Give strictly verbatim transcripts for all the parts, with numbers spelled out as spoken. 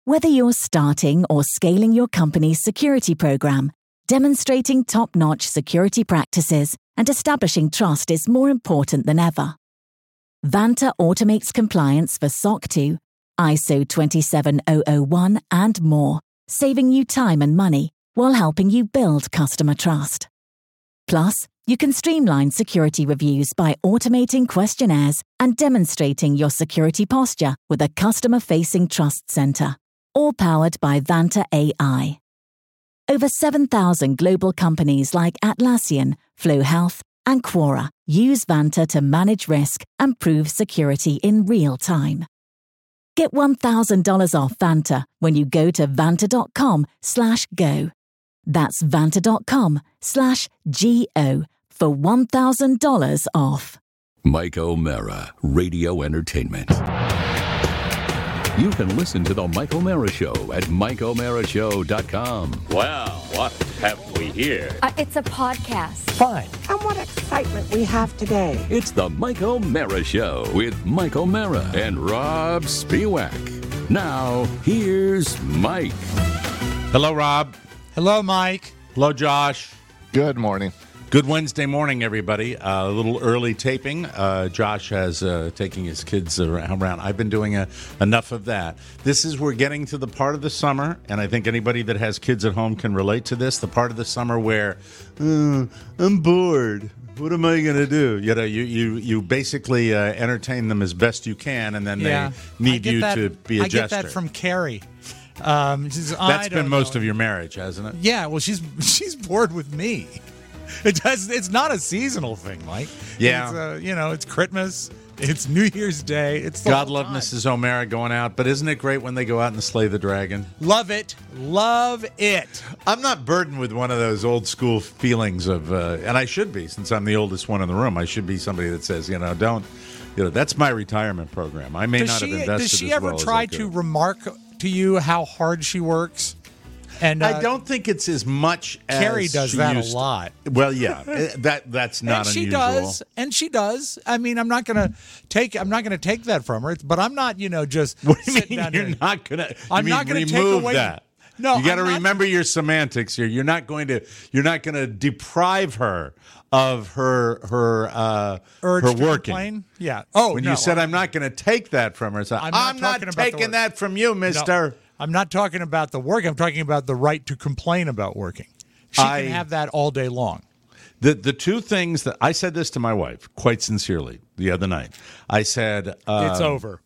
Whether you're starting or scaling your company's security program, demonstrating top-notch security practices and establishing trust is more important than ever. Vanta automates compliance for S O C two, I S O twenty-seven thousand one, and more, saving you time and money while helping you build customer trust. Plus, you can streamline security reviews by automating questionnaires and demonstrating your security posture with a customer-facing Trust Center, all powered by Vanta A I. Over seven thousand global companies like Atlassian, Flow Health, and Quora use Vanta to manage risk and prove security in real time. Get one thousand dollars off Vanta when you go to vanta.com slash go. That's vanta.com slash G-O for one thousand dollars off. Mike O'Mara, Radio Entertainment. You can listen to The Mike O'Mara Show at mike o'mara show dot com. Well, what have we here? Uh, it's a podcast. Fine. And what excitement we have today. It's The Mike O'Mara Show with Mike O'Mara and Rob Spiewak. Now, here's Mike. Hello, Rob. Hello, Mike. Hello, Josh. Good morning. Good Wednesday morning, everybody. Uh, a little early taping. Uh, Josh has uh, taking his kids around. I've been doing a, enough of that. This is, we're getting to the part of the summer, and I think anybody that has kids at home can relate to this, the part of the summer where, uh, I'm bored. What am I going to do? You know, you, you, you basically uh, entertain them as best you can, and then yeah. they need you that, to be a I jester. get that from Carrie. Um, says, That's been most know. of your marriage, hasn't it? Yeah, well, she's she's bored with me. It does. It's not a seasonal thing, Mike. Yeah. It's, uh, you know, it's Christmas. It's New Year's Day. It's the God whole love time. Missus O'Mara going out, but isn't it great when they go out and slay the dragon? Love it. Love it. I'm not burdened with one of those old school feelings of, uh, and I should be, since I'm the oldest one in the room. I should be somebody that says, you know, don't, you know, that's my retirement program. I may Does not she, have invested Does she as ever well try as I to could. remark to you how hard she works? And uh, I don't think it's as much as Carrie does she that a used to. lot. Well, yeah, that that's not and she unusual. does, and she does. I mean, I'm not gonna take. I'm not gonna take that from her. But I'm not, you know, just. What do you sitting mean down you're here. not gonna? You I'm mean not gonna remove take away that. No, you got to I'm not- remember your semantics here. You're not going to. You're not going to deprive her of her her uh, Urge her to working. complain? Yeah. Oh, when no, you said I'm- I'm not going to take that from her, so I'm I'm not not, talking about the taking work. that from you, Mister. No, I'm not talking about the work. I'm talking about the right to complain about working. She I- can have that all day long. The the two things that I said this to my wife quite sincerely the other night. I said um, It's over.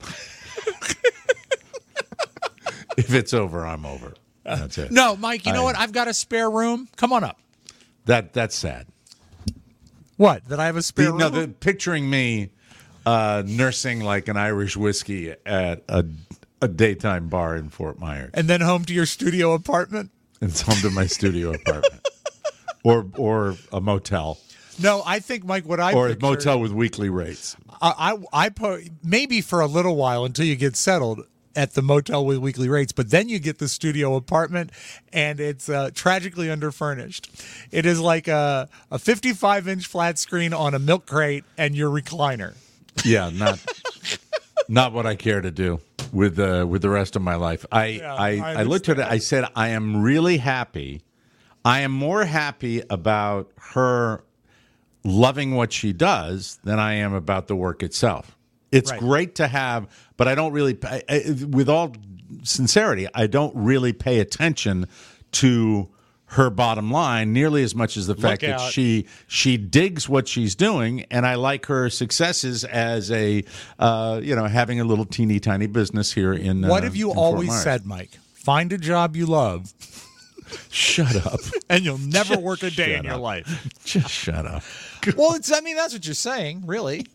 If it's over, I'm over. That's it. No, Mike. You know I- what? I've got a spare room. Come on up. That that's sad. What? That I have a spare The, room? no, the, picturing me uh, nursing like an Irish whiskey at a a daytime bar in Fort Myers, and then home to your studio apartment. it's home to my studio apartment, or or a motel, No, I think, Mike, what I or a picture- motel with weekly rates. I, I, I po- maybe for a little while until you get settled at the motel with weekly rates, but then you get the studio apartment, and it's uh, tragically underfurnished. It is like a a fifty-five inch flat screen on a milk crate and your recliner. Yeah, not not what I care to do with uh, with the rest of my life. I Yeah, I, I I looked at it. I said, I am really happy. I am more happy about her loving what she does than I am about the work itself. It's Right. great to have, but I don't really, I, I, with all sincerity, I don't really pay attention to her bottom line nearly as much as the fact that out. she she digs what she's doing, and I like her successes as a uh, you know having a little teeny tiny business here in. What uh, have you in Fort always Myers. said, Mike? Find a job you love, Shut up! and you'll never work a day shut in your up. life. Just shut up. Well, it's, I mean, that's what you're saying, really.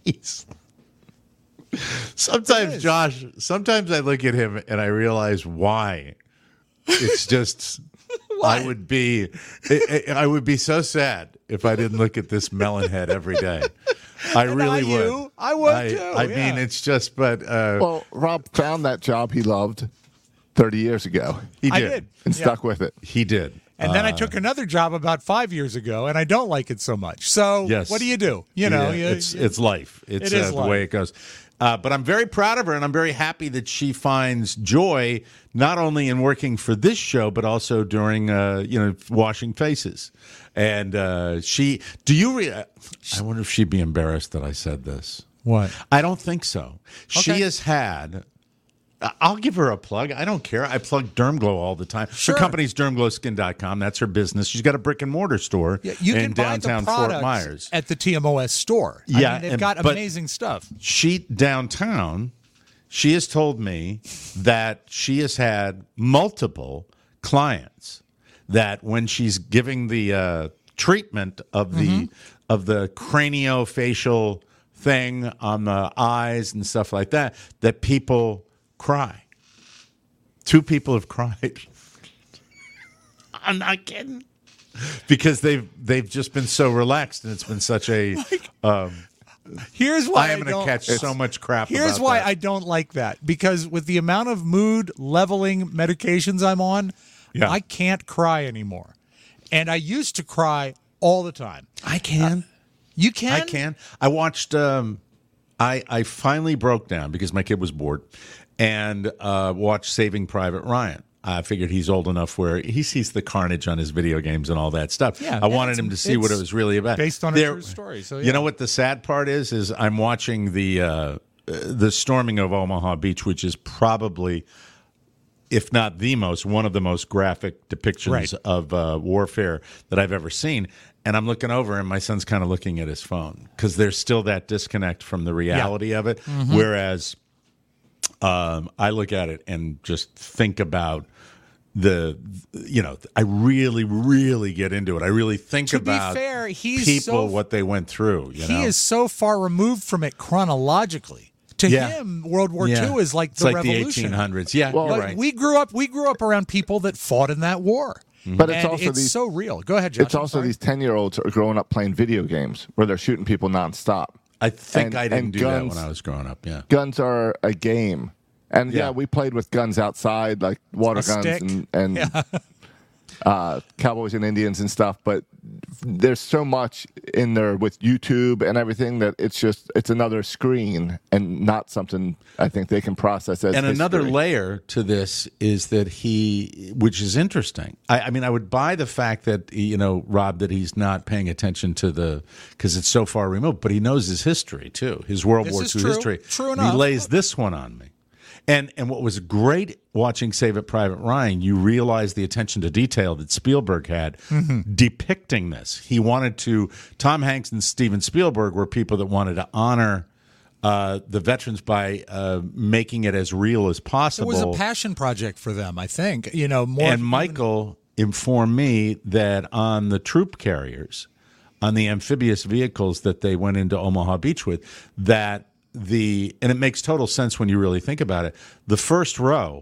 Sometimes, It is. Josh. Sometimes I look at him and I realize why. It's just. I would be, I, I would be so sad if I didn't look at this melon head every day. I And really I would. you. I would I, too, I yeah. mean, it's just, but uh, Well, Rob found that job he loved thirty years ago he I did. did. and Yeah. stuck with it. He did. And then I took another job about five years ago, and I don't like it so much. So Yes. what do you do? You know, Yeah, you, it's it's life. It's It is uh, the life. way it goes. Uh, but I'm very proud of her, and I'm very happy that she finds joy not only in working for this show, but also during, uh, you know, washing faces. And uh, she, do you? Re- I wonder if she'd be embarrassed that I said this. What? I don't think so. She Okay. has had. I'll give her a plug. I don't care. I plug Dermglow all the time. Sure. Her company's derm glow skin dot com. That's her business. She's got a brick and mortar store Yeah, you in can buy downtown the Fort products Myers. at the T M O S store. I Yeah, mean, they've and- got but- amazing stuff. She downtown, she has told me that she has had multiple clients that when she's giving the uh, treatment of the Mm-hmm. of the craniofacial thing on the eyes and stuff like that, that people cry. Two people have cried. I'm not kidding. Because they've they've just been so relaxed, and it's been such a. Um, Here's why I am I going don't- to catch so much crap. Here's about why that. I don't like that, because with the amount of mood leveling medications I'm on, Yeah. I can't cry anymore. And I used to cry all the time. I can. You can? I can. I watched. Um, I I finally broke down because my kid was bored, and uh, watched Saving Private Ryan. I figured he's old enough where he sees the carnage on his video games and all that stuff. Yeah, I wanted it's- him to see what it it's was really about. based on a There- true story, so You yeah. know what the sad part is? Is I'm watching the uh, the storming of Omaha Beach, which is probably, if not the most, one of the most graphic depictions Right. of uh, warfare that I've ever seen. And I'm looking over, and my son's kind of looking at his phone because there's still that disconnect from the reality of it. Mm-hmm. Whereas um, I look at it and just think about the, you know, I really, really get into it. I really think To be about fair, he's people, so- what they went through. You He know? is so far removed from it chronologically. To Yeah. him, World War Yeah. Two is like it's the like revolution. the eighteen hundreds. Yeah, Well, you're But right. we grew up. We grew up around people that fought in that war. But it's and also it's these so real. Go ahead, Josh. it's I'm also sorry. these ten-year-olds are growing up playing video games where they're shooting people nonstop. I think and- I didn't and do guns- that when I was growing up. Yeah. Guns are a game, and yeah, Yeah. we played with guns outside, like water A guns stick. and, and uh, cowboys and Indians and stuff. But there's so much in there with YouTube and everything that it's just it's another screen and not something I think they can process as And another history. layer to this is that he, which is interesting. I, I mean, I would buy the fact that, you know, Rob, that he's not paying attention to the, because it's so far removed, but he knows his history too, his World This War is Two true. history. True And enough. he lays this one on me. And and what was great watching Save It Private Ryan, you realize the attention to detail that Spielberg had Mm-hmm. depicting this. He wanted to, Tom Hanks and Steven Spielberg were people that wanted to honor uh, the veterans by uh, making it as real as It possible. was a passion project for them, I think. You know, more And Michael informed me that on the troop carriers, on the amphibious vehicles that they went into Omaha Beach with, that the, and it makes total sense when you really think about it, the first row,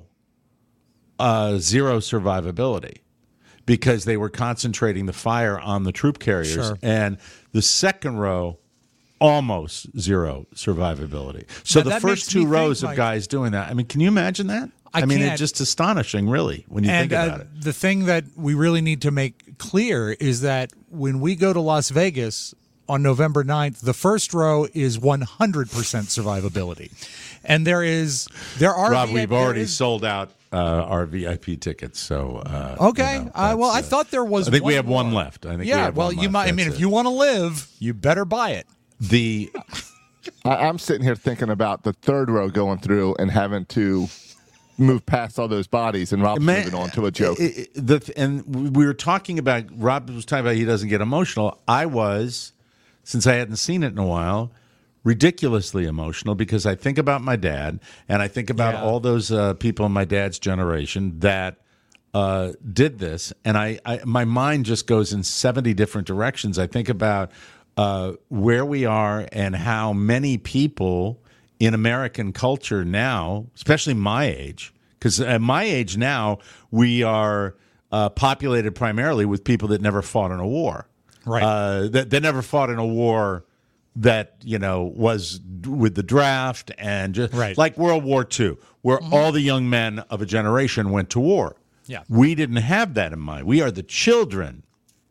uh, zero survivability because they were concentrating the fire on the troop carriers. Sure. And the second row, almost zero survivability. So Now, the that first makes two me think, rows of Mike- guys doing that. I mean, can you imagine that? I mean, can't. it's just astonishing, really, when you and think about uh, it. the thing that we really need to make clear is that when we go to Las Vegas on November ninth, the first row is one hundred percent survivability. And there is, there are. Rob, V I P we've already there is- sold out uh, our V I P tickets. So uh, Okay. you know, uh, well, I that's, uh, thought there was I think we one have one more. left. I think we Yeah. have Well, one you left. might, I mean, That's if it. you want to live, you better buy it. the I, I'm sitting here thinking about the third row going through and having to move past all those bodies, and Rob's Man, moving on to a joke. it- it- the, and we were talking about, Rob was talking about he doesn't get emotional. I was, since I hadn't seen it in a while, ridiculously emotional because I think about my dad and I think about Yeah. all those uh, people in my dad's generation that uh, did this, and I, I my mind just goes in seventy different directions. I think about uh, where we are and how many people in American culture now, especially my age, because at my age now, we are uh, populated primarily with people that never fought in a war. Right. Uh, that, that never fought in a war that, you know, was with the draft and just Right. like World War Two, where all the young men of a generation went to war. Yeah. We didn't have that in mind. We are the children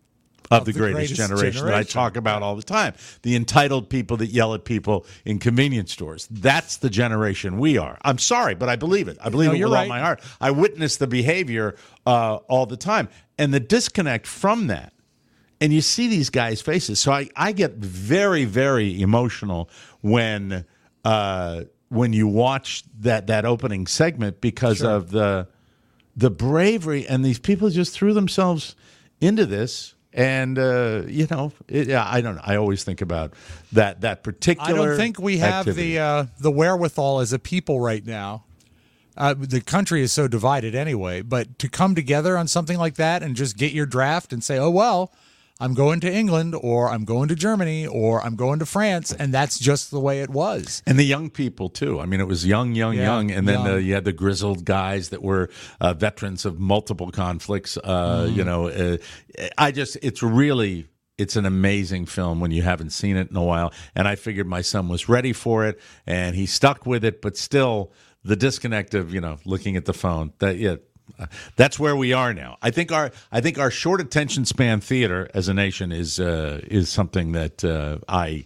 of the, the greatest, greatest generation, generation that I talk about all the time. The entitled people that yell at people in convenience stores. That's the generation we are. I'm sorry, but I believe it. I believe no, it with right. all my heart. I witness the behavior uh, all the time. And the disconnect from that. And you see these guys' faces. So I, I get very, very emotional when uh, when you watch that, that opening segment because sure. of the the bravery. And these people just threw themselves into this. And, uh, you know, it, I don't know. I always think about that that particular I don't think we have activity. the uh, the wherewithal as a people right now. Uh, the country is so divided anyway. But to come together on something like that and just get your draft and say, oh, well, I'm going to England or I'm going to Germany or I'm going to France. And that's just the way it was. And the young people, too. I mean, it was young, young, yeah, young. And then young. Uh, you had the grizzled guys that were uh, veterans of multiple conflicts. Uh, mm. You know, uh, I just, it's really, it's an amazing film when you haven't seen it in a while. And I figured my son was ready for it and he stuck with it. But still, the disconnect of, you know, looking at the phone, that, yeah. Uh, that's where we are now. I think our I think our short attention span theater as a nation is uh, is something that uh, I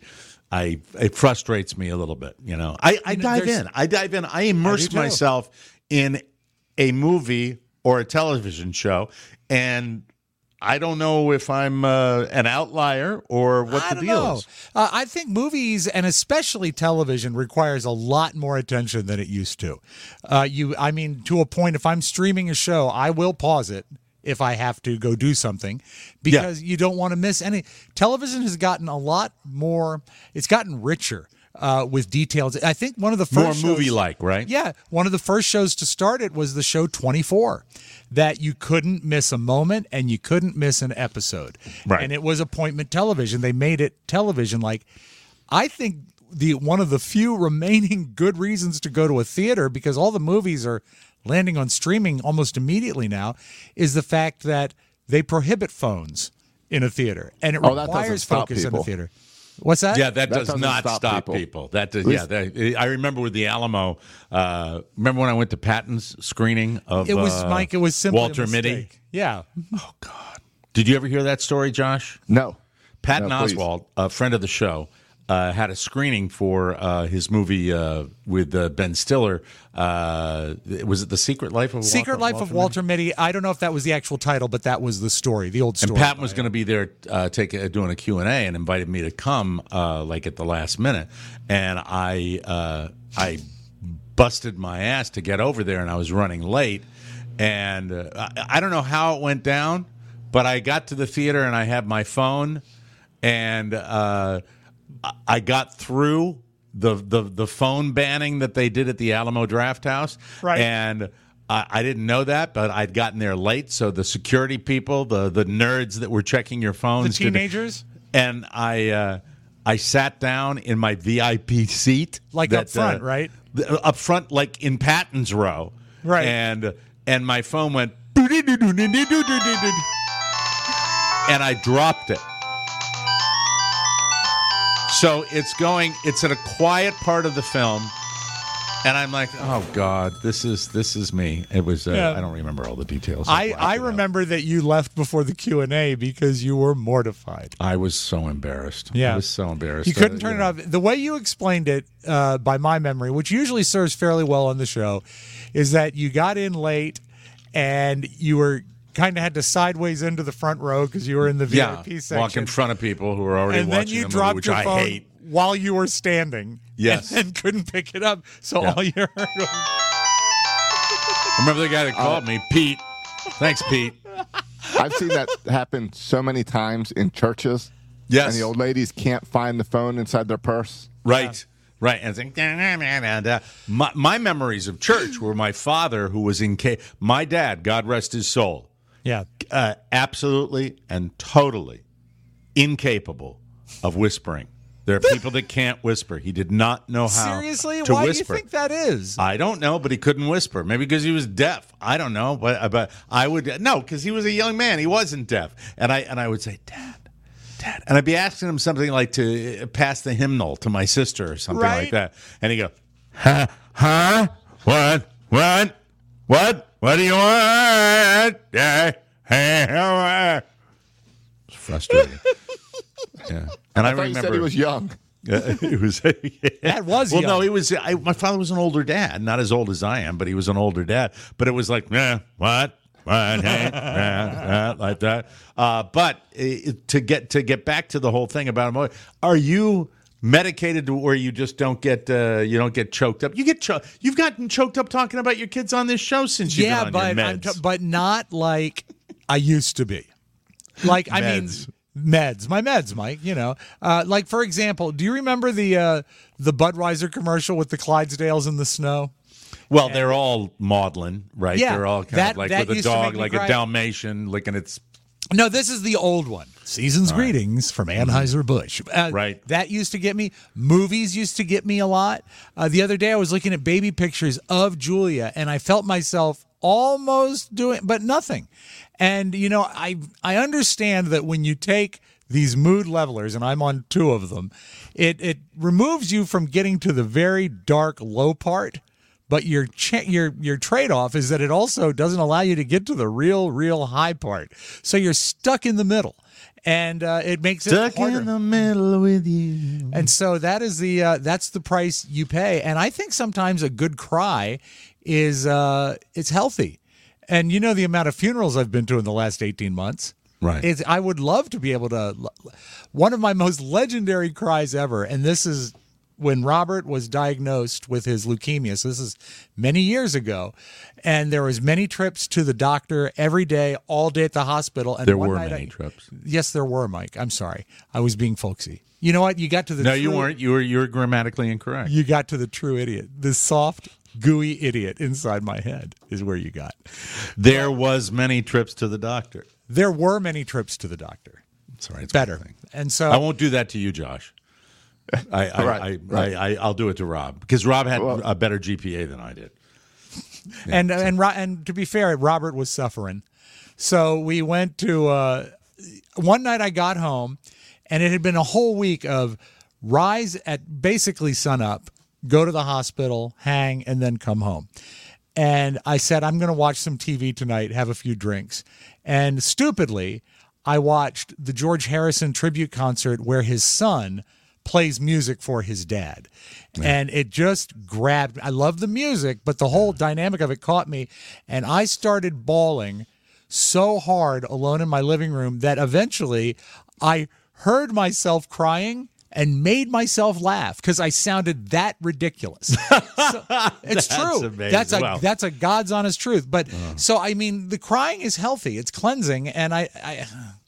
I it frustrates me a little bit. You know, I, I dive There's, in. I dive in. I immerse I myself in a movie or a television show, and I don't know if I'm uh, an outlier or what I the deal know. is. Uh, I think movies and especially television requires a lot more attention than it used to. Uh, you, I mean, to a point, if I'm streaming a show, I will pause it if I have to go do something because yeah. you don't want to miss any. Television has gotten a lot more. It's gotten richer. Uh, with details. I think one of the first More movie-like, right? Yeah. One of the first shows to start it was the show twenty-four, that you couldn't miss a moment and you couldn't miss an episode. Right. And it was appointment television. They made it television-like. I think the one of the few remaining good reasons to go to a theater, because all the movies are landing on streaming almost immediately now, is the fact that they prohibit phones in a theater. And it oh, requires focus people. in a theater. What's that? Yeah, that, that does not stop, stop people. people. That does, yeah. That, I remember with the Alamo. Uh, remember when I went to Patton's screening of it was uh, Mike. It was simply Walter a Mitty. Yeah. Oh God. Did you ever hear that story, Josh? No. Patton no, Oswalt, a friend of the show, uh, had a screening for uh, his movie uh, with uh, Ben Stiller. Uh, was it The Secret Life of Secret Walter, Life Walter of Walter Mitty? Mitty? I don't know if that was the actual title, but that was the story, the old story. And Patton was going to be there uh, take, uh, doing a Q and A and invited me to come uh, like at the last minute. And I uh, I busted my ass to get over there, and I was running late. And uh, I, I don't know how it went down, but I got to the theater, and I had my phone, and uh, I got through the, the the phone banning that they did at the Alamo Drafthouse. Right. And I, I didn't know that, but I'd gotten there late. So the security people, the, the nerds that were checking your phones. The teenagers? And I uh, I sat down in my V I P seat. Like that, up front, uh, right? The, up front, like in Patton's row. Right. And, and my phone went. And I dropped it. So it's going, it's at a quiet part of the film, and I'm like, oh God, this is this is me. It was, uh, Yeah. I don't remember all the details. I, I remember that you left before the Q and A because you were mortified. I was so embarrassed. Yeah. I was so embarrassed. You couldn't Uh, turn you it off. The way you explained it, uh, by my memory, which usually serves fairly well on the show, is that you got in late and you were kind of had to sideways into the front row because you were in the V I P yeah, section. walk in front of people who are already and watching then you the movie, dropped which your I phone hate. while you were standing. Yes. And, and couldn't pick it up. So Yeah. all you heard was... Remember the guy that called Uh, me, Pete. Thanks, Pete. I've seen that happen so many times in churches. Yes. And the old ladies can't find the phone inside their purse. Right. Right. And it's like, "Da, da, da, da, da." My, my memories of church were my father, who was in K. My dad, God rest his soul, Yeah. uh, absolutely and totally incapable of whispering. There are people that can't whisper. He did not know how Seriously? to Why whisper. do you think that is? I don't know, but he couldn't whisper. Maybe because he was deaf. I don't know, but but I would no, because he was a young man. He wasn't deaf, and I and I would say, Dad, Dad, and I'd be asking him something like to pass the hymnal to my sister or something Right. like that, and he'd go, huh, huh, what, what, what, what do you want? Yeah, hey, what? frustrating. Yeah, and I, I thought remember you said he was young. Uh, it was That was well, young. no, he was. I, my father was an older dad, not as old as I am, but he was an older dad. But it was like, yeah, what, what, hey, yeah, like that. Uh, but uh, to get to get back to the whole thing about him, are you medicated to where you just don't get uh, you don't get choked up? You get cho- you've gotten choked up talking about your kids on this show since you've yeah, been on but your I'm meds. t- but not like I used to be. Like I mean. Meds. Meds, my meds, Mike. You know, uh, like for example, do you remember the uh, the Budweiser commercial with the Clydesdales in the snow? Well, they're all maudlin, right? Yeah, they're all kind that- of like that with a used to dog, make me like cry. a Dalmatian licking its. No, this is the old one. Season's greetings from Anheuser-Busch. Uh, Right. That used to get me. Movies used to get me a lot. Uh, the other day I was looking at baby pictures of Julia, and I felt myself almost doing, but nothing. And, you know, I I understand that when you take these mood levelers, and I'm on two of them, it, it removes you from getting to the very dark, low part. But your cha- your your trade-off is that it also doesn't allow you to get to the real, real high part. So you're stuck in the middle, and uh, it makes it Stuck harder. in the middle with you. And so that is the uh, that's the price you pay. And I think sometimes a good cry is uh, it's healthy. And you know the amount of funerals I've been to in the last eighteen months. Right. It's, I would love to be able to. One of my most legendary cries ever, and this is when Robert was diagnosed with his leukemia. So this is many years ago, and there was many trips to the doctor every day, all day at the hospital. And There one were night many I- trips. Yes, there were, Mike. I'm sorry, I was being folksy. You know what? You got to the No, true, you weren't. You were you were grammatically incorrect. You got to the true idiot. The soft, gooey idiot inside my head is where you got. There was many trips to the doctor. There were many trips to the doctor. Sorry, it's Better. one thing. And so I won't do that to you, Josh. I, I, Right, I, right. I, I, I'll do it to Rob because Rob had Well- a better G P A than I did. and and Ro- and to be fair, Robert was suffering. So we went to uh, one night. I got home, and it had been a whole week of rise at basically sunup, go to the hospital, hang, and then come home. And I said, I'm going to watch some T V tonight, have a few drinks. And stupidly, I watched the George Harrison tribute concert where his son plays music for his dad. And it just grabbed me. I love the music, but the whole dynamic of it caught me. And I started bawling so hard alone in my living room that eventually I heard myself crying and made myself laugh because I sounded that ridiculous. So, it's That's true. amazing. That's a Wow. that's a God's honest truth. But so I mean, the crying is healthy. It's cleansing, and I I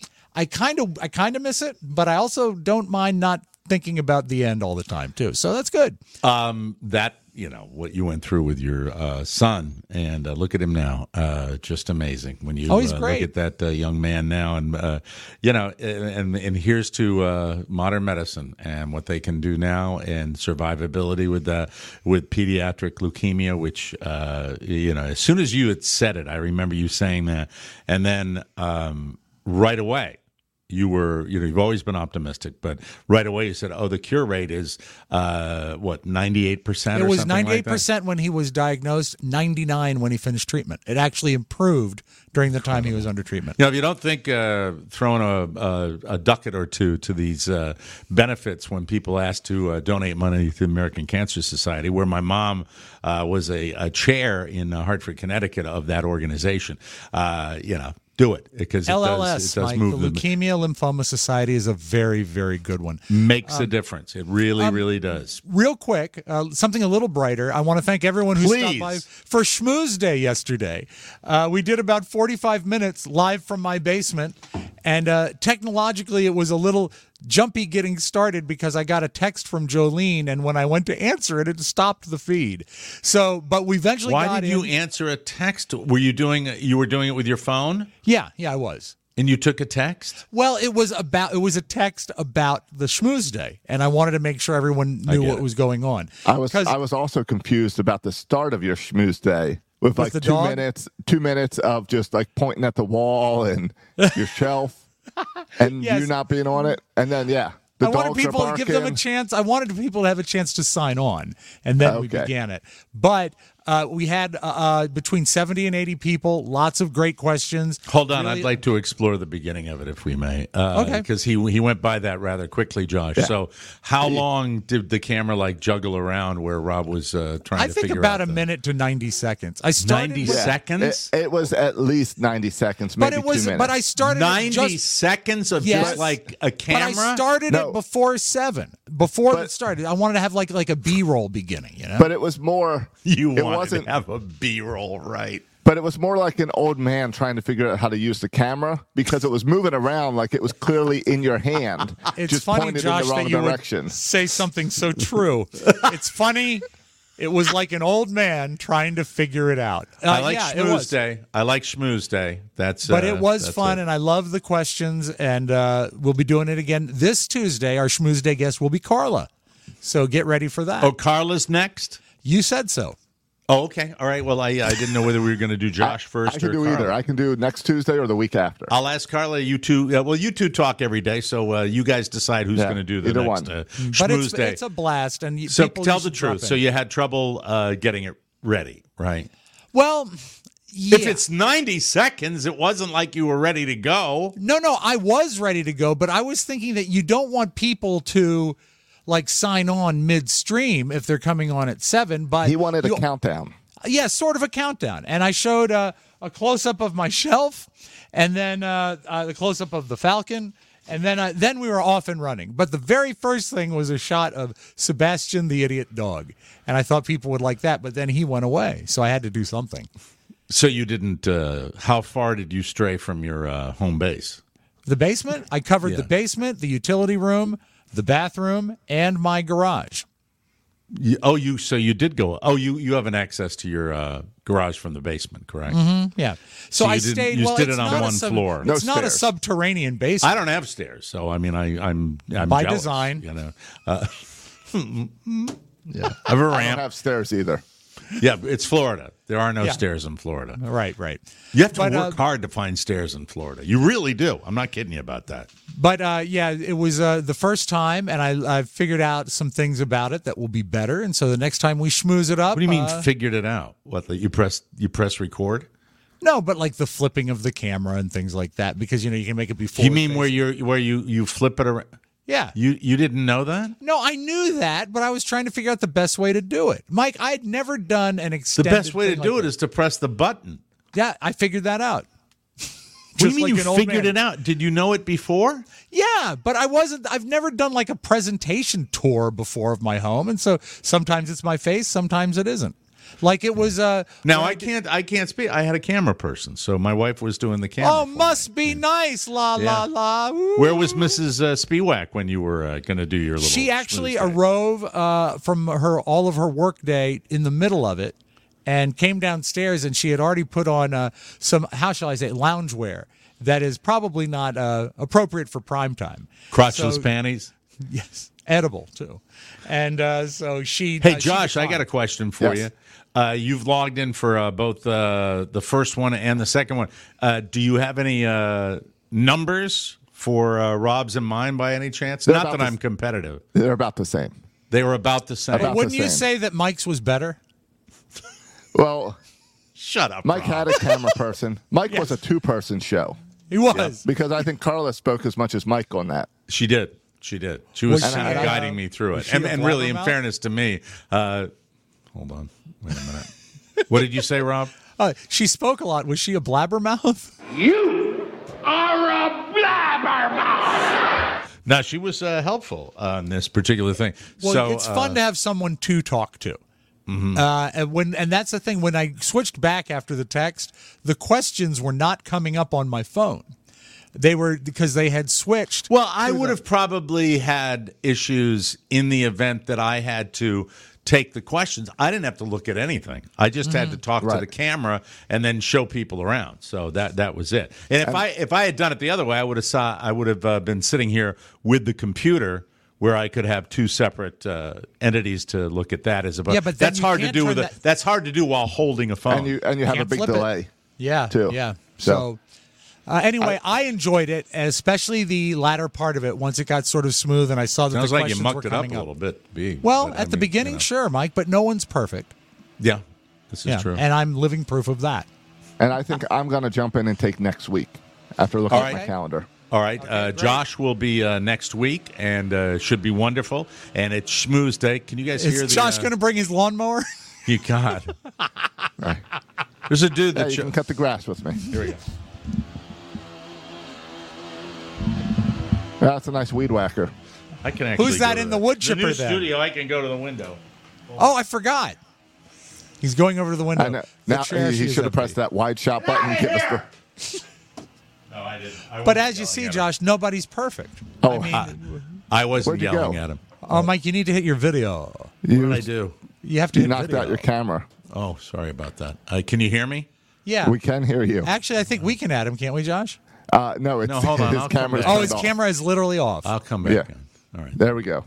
I kind of I kind of miss it, but I also don't mind not thinking about the end all the time too. So that's good. Um, that you know what you went through with your uh, son, and uh, look at him now, uh, just amazing. When you Oh, he's uh, great. look at that uh, young man now, and uh, you know, and and here's to uh, modern medicine and what they can do now, and survivability with uh, with pediatric leukemia. Which uh, you know, as soon as you had said it, I remember you saying that, and then um, right away. You were, you know, you've always been optimistic, but right away you said, "Oh, the cure rate is uh, what ninety-eight percent." It or was something like ninety-eight that? percent when he was diagnosed, ninety-nine when he finished treatment. It actually improved during the time he was under treatment. You know, if you don't think uh, throwing a, a, a ducat or two to these uh, benefits when people ask to uh, donate money to the American Cancer Society, where my mom uh, was a, a chair in uh, Hartford, Connecticut of that organization, uh, you know, do it because it L L does, S, it does Mike, move the the Leukemia Lymphoma Society is a very, very good one. makes a difference. It really, really does. Real quick, uh, something a little brighter. I want to thank everyone who stopped Please. by for Schmooze Day yesterday. Uh, we did about forty-five minutes live from my basement, and uh, technologically it was a little jumpy getting started because I got a text from Jolene, and when I went to answer it, it stopped the feed. So, but we eventually Why got did you in. answer a text? Were you doing you were doing it with your phone Yeah, yeah, I was. and you took a text? Well, it was about it was a text about the Schmooze Day, and I wanted to make sure everyone knew get what it. was going on. I was 'Cause- I was also confused about the start of your schmooze day with like the two dog? minutes two minutes of just like pointing at the wall and your shelf and Yes. you not being on it, and then yeah, the I wanted dogs are people to give them a barking. chance. I wanted people to have a chance to sign on, and then we Okay. began it. But Uh, we had uh, uh, between seventy and eighty people, lots of great questions. Hold on, Really- I'd like to explore the beginning of it, if we may. Uh, Okay. Because he he went by that rather quickly, Josh. So, how long did the camera like juggle around where Rob was uh, trying I to think figure about out a the- minute to ninety seconds. I started ninety with- seconds? It, it was at least ninety seconds, maybe but it was two minutes. but I started it ninety just, seconds of Yes. just like a camera? But I started No. it before seven. Before But- it started, I wanted to have like like a B-roll beginning, you know. But it was more. You it wanted wasn't, to have a B-roll, right? But it was more like an old man trying to figure out how to use the camera because it was moving around like it was clearly in your hand, It's just funny, pointed Josh, in the wrong that you direction. would say something so true. It's funny. It was like an old man trying to figure it out. Uh, I like yeah, it Schmooze was. Day. I like Schmooze Day. That's But uh, it was that's fun, it. and I love the questions, and uh, we'll be doing it again this Tuesday. Our Schmooze Day guest will be Carla. So get ready for that. Oh, Carla's next? You said so. Oh, okay. All right. Well, I, I didn't know whether we were going to do Josh first I can or do Carla. either. I can do next Tuesday or the week after. I'll ask Carla. You two. Uh, well, you two talk every day, so uh, you guys decide who's Yeah, going to do the either next one. uh, But Schmooze it's, Day. it's a blast. and you, so people tell just the drop truth. in. So you had trouble uh, getting it ready, right? Well, yeah. If it's ninety seconds, it wasn't like you were ready to go. No, no, I was ready to go, but I was thinking that you don't want people to like sign on midstream if they're coming on at seven. But He wanted a you- countdown. Yeah, sort of a countdown. And I showed uh, a close up of my shelf, and then uh, uh, the close up of the Falcon, and then uh, then we were off and running. But the very first thing was a shot of Sebastian the idiot dog, and I thought people would like that. But then he went away, so I had to do something. So you didn't. Uh, how far did you stray from your uh, home base? The basement, I covered Yeah. the basement, the utility room, the bathroom, and my garage. You, oh, you. So you did go. Oh, you. You have an access to your uh, garage from the basement, correct? Yeah. So, So you I didn't- stayed. you well, did it's it on not a one sub- floor. No It's not a stairs. subterranean basement. I don't have stairs, so I mean, I, I'm, I'm By jealous, design. You know, uh, Yeah. I have a I don't ramp. have stairs either. Yeah, it's Florida. There are no Yeah. stairs in Florida. Right, right. You have to But, work uh, hard to find stairs in Florida. You really do. I'm not kidding you about that. But uh, yeah, it was uh, the first time, and I, I figured out some things about it that will be better. And so the next time we schmooze it up, What do you mean uh, figured it out? What that you press you press record? no, but like the flipping of the camera and things like that, because you know you can make it before. You mean where you where you you flip it around? Yeah. You you didn't know that? No, I knew that, but I was trying to figure out the best way to do it. Mike, I had never done an The extended. best way to thing do like it is to press the button. that. Yeah, I figured that out. What do you Just mean like you an old figured man. it out? Did you know it before? Yeah, but I wasn't. I've never done like a presentation tour before of my home, and so sometimes it's my face, sometimes it isn't. Like it was. Uh, Now when I did- can't I can't speak. I had a camera person, so my wife was doing the camera. Oh, for me. must be nice, la la Yeah. la. Ooh. Where was Missus Uh, Spiewak when you were uh, going to do your little? She actually schmooze day? arose uh, from her all of her work day in the middle of it, and came downstairs, and she had already put on uh, some, how shall I say, loungewear that is probably not uh, appropriate for prime time. crotchless So- panties. Yes, edible too, and uh, so she. Hey uh, she Josh, I declined. got a question for Yes. you. Uh, you've logged in for uh, both uh, the first one and the second one. Uh, do you have any uh, numbers for uh, Rob's and mine by any chance? They're Not about that the I'm s- competitive. They're about the same. They were about the same. About But wouldn't the you same. say that Mike's was better? Well, Shut up, Mike Rob. had a camera person. Mike was a two-person show He was. because I think Carla spoke as much as Mike on that. She did. She did. She was Was kind she, of uh, guiding me through was it. she And, a and really, in blabbermouth? fairness to me, uh, hold on. Wait a minute. What did you say, Rob? Uh, she spoke a lot. Was she a blabbermouth? You are a blabbermouth! No, she was uh, helpful on this particular thing. Well, so it's uh, fun to have someone to talk to. Uh, and when and that's the thing. When I switched back after the text, the questions were not coming up on my phone. They were because they had switched. Well, I to would the- have probably had issues in the event that I had to take the questions. I didn't have to look at anything. I just had to talk to Right. the camera and then show people around. So that that was it. And if I if I had done it the other way, I would have saw I would have uh, been sitting here with the computer where I could have two separate uh, entities to look at that as about. Yeah, but then that's you hard to can't do turn with a, that- that's hard to do while holding a phone. And you and you have a Can't big flip it. delay. Yeah, too. yeah. So- So, uh, anyway, I, enjoyed it, especially the latter part of it. Once it got sort of smooth, and I saw that Sounds the like you questions mucked were it up a coming little bit. B, Well, but, at I the mean, beginning, you know. sure, Mike, but no one's perfect. Yeah. This is Yeah, true. and I'm living proof of that. And I think I'm going to jump in and take next week after looking All at my right. calendar. All right. Uh, Josh will be uh, next week and uh, should be wonderful. And it's Schmooze Day. Can you guys Is hear the... Josh uh, going to bring his lawnmower? You God. There's a dude Yeah, that... you sho- can cut the grass with me. Here we go. That's a nice weed whacker. I can actually Who's that go to in the wood chipper The new then? studio, I can go to the window. Oh, I forgot. He's going over to the window. I know. The Now chair he, he is should have empty. pressed that wide shot button and give us the. No, I didn't. I But wasn't as you yelling see, at him. Josh, nobody's perfect. Oh, I mean, hi. I wasn't Where'd you yelling go? at him. oh, Mike, you need to hit your video. What You, did I do? You have to you hit knocked video. out your camera. Oh, sorry about that. Uh, can you hear me? Yeah. We can hear you. Actually, I think we can add him, can't we, Josh? Uh, no, it's No, hold on, his I'll come camera's back. Oh, turned his off. camera is literally off. I'll come back Yeah. in. All right. There we go.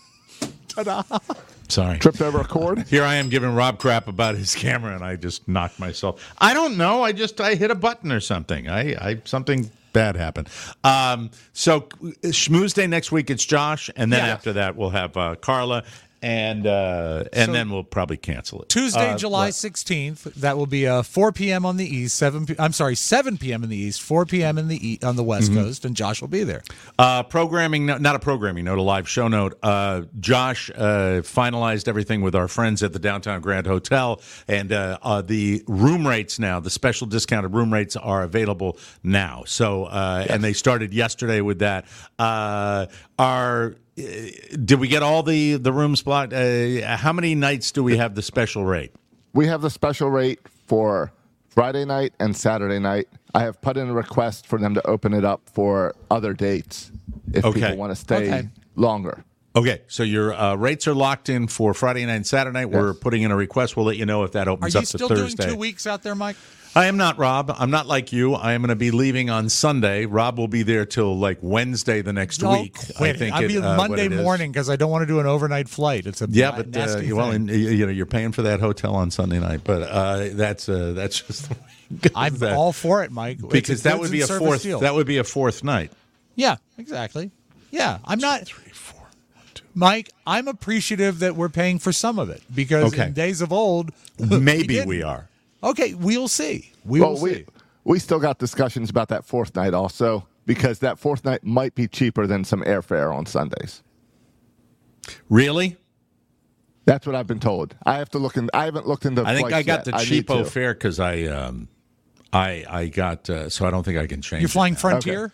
Sorry. Tripped over a cord. Here I am giving Rob crap about his camera, and I just knocked myself. I don't know. I just I hit a button or something. I, I something bad happened. Um, so Schmooze Day next week. It's Josh, and then Yeah. after that we'll have uh, Carla, and uh, and So- then we'll probably cancel it. Tuesday, Uh, July what? sixteenth. That will be uh, four p.m. on the east, seven. P- I'm sorry, seven p.m. in the east, four p.m. in the e- on the west Mm-hmm. coast, and Josh will be there. Uh, programming, no- not a programming note, a live show note. Uh, Josh uh, finalized everything with our friends at the Downtown Grand Hotel, and uh, uh, the room rates now, the special discounted room rates are available now. So, uh, and they started yesterday with that. Uh, our Did we get all the, the rooms blocked? Uh, how many nights do we have the special rate? We have the special rate for Friday night and Saturday night. I have put in a request for them to open it up for other dates if Okay. people want to stay Okay. longer. Okay, so your uh, rates are locked in for Friday night and Saturday night. We're Yes. putting in a request. We'll let you know if that Are opens you up to still doing Thursday. two weeks out there, Mike? I am not, Rob. I'm not like you. I am going to be leaving on Sunday. Rob will be there till like Wednesday the next No, week. quit I think it. I'll it, be uh, what Monday it is. morning because I don't want to do an overnight flight. It's a Yeah, na- but uh, nasty well, thing. and, you you know, you're paying for that hotel on Sunday night. But uh, that's uh, that's just the way it goes. I'm That- all for it, Mike. It's because a that goods would be and a service fourth. deal. That would be a fourth night. Yeah, exactly. Yeah, I'm not. Three, four, one, two. Mike, I'm appreciative that we're paying for some of it because Okay. in days of old, Maybe didn't. we are. Okay, we'll see. We Well, will we see. we still got discussions about that fourth night also because that fourth night might be cheaper than some airfare on Sundays. Really? That's what I've been told. I have to look in. I haven't looked into. I think flights I got yet. the I need cheapo to. fare because I um, I I got uh, so I don't think I can change. You're flying it now. Frontier?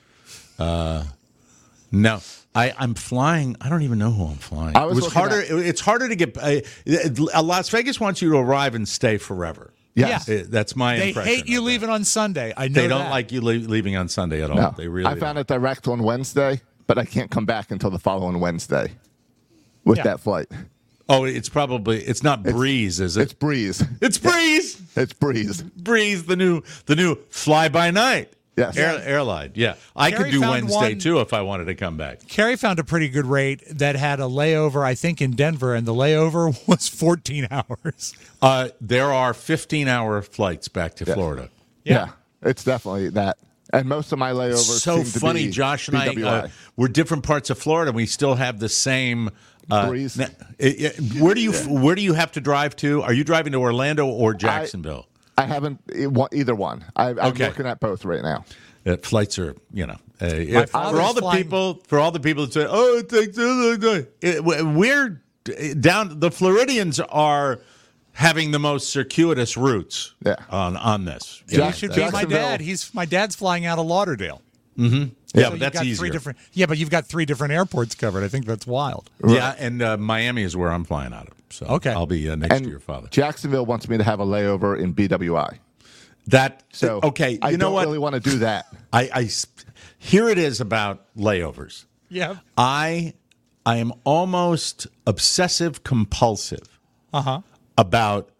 No, I, I'm flying. I don't even know who I'm flying. I was it was looking harder. at- it- it's harder to get. Uh, uh, Las Vegas wants you to arrive and stay forever. Yes. Yeah. Uh, that's my They impression. hate you of that. leaving on Sunday. I know They don't that. like you le- leaving on Sunday at all. No, They really. I found don't. it direct on Wednesday, but I can't come back until the following Wednesday with Yeah. that flight. Oh, it's probably it's not Breeze, is it? It's Breeze. It's Breeze. It's Breeze. Breeze, the new the new fly by night. Yes. Air, airline. Yeah, I Carrie could do found Wednesday one- too if I wanted to come back. Carrie found a pretty good rate that had a layover, I think, in Denver, and the layover was fourteen hours. Uh, there are fifteen hour flights back to Florida. Yeah. It's definitely that. And most of my layovers So seem to funny, be Josh and I. B W I. Uh, we're different parts of Florida. We still have the same uh, Breeze. na- it- it- where do you Where do you have to drive to? Are you driving to Orlando or Jacksonville? I haven't e- one- either one. I, I'm Okay. looking at both right now. Uh, flights are, you know, uh, if- for father's all the flying- people, for all the people that say, "Oh, it takes so long," it- we're down. The Floridians are having the most circuitous routes Yeah. on on this. Yeah, Yeah, You should that- be my Jacksonville- dad. He's my dad's flying out of Lauderdale. yeah, So but you've that's got easier. Three different, yeah, but you've got three different airports covered. I think that's wild. Yeah, and uh, Miami is where I'm flying out of. So Okay. I'll be uh, next And to your father. Jacksonville wants me to have a layover in B W I. That So okay, I you know don't what? really want to do that. I, I s- here it is about layovers. Yeah. I I am almost obsessive compulsive Uh huh. about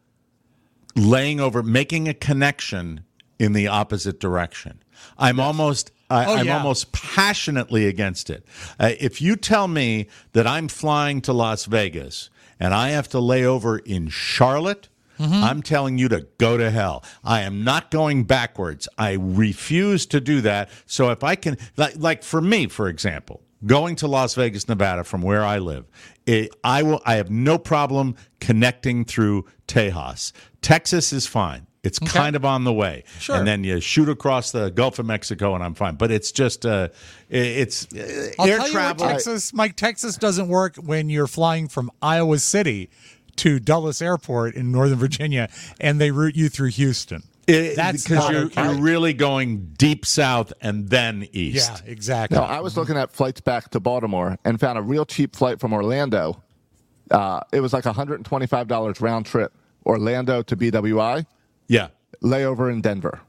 laying over, making a connection in the opposite direction. I'm almost I, Oh, I'm yeah. almost passionately against it. Uh, if you tell me that I'm flying to Las Vegas and I have to lay over in Charlotte, I'm telling you to go to hell. I am not going backwards. I refuse to do that. So if I can, like, like for me, for example, going to Las Vegas, Nevada, from where I live, it, I will. I have no problem connecting through Tejas. Texas is fine. It's Okay. kind of on the way, Sure. and then you shoot across the Gulf of Mexico, and I'm fine. But it's just uh, it's uh, I'll air tell you travel. what, Texas, Mike, Texas doesn't work when you're flying from Iowa City to Dulles Airport in Northern Virginia, and they route you through Houston. It- That's because not you're, okay. you're really going deep south and then east. Yeah, exactly. No, I was looking at flights back to Baltimore and found a real cheap flight from Orlando. Uh, it was like one hundred twenty-five dollars round trip, Orlando to B W I, Yeah. layover in Denver.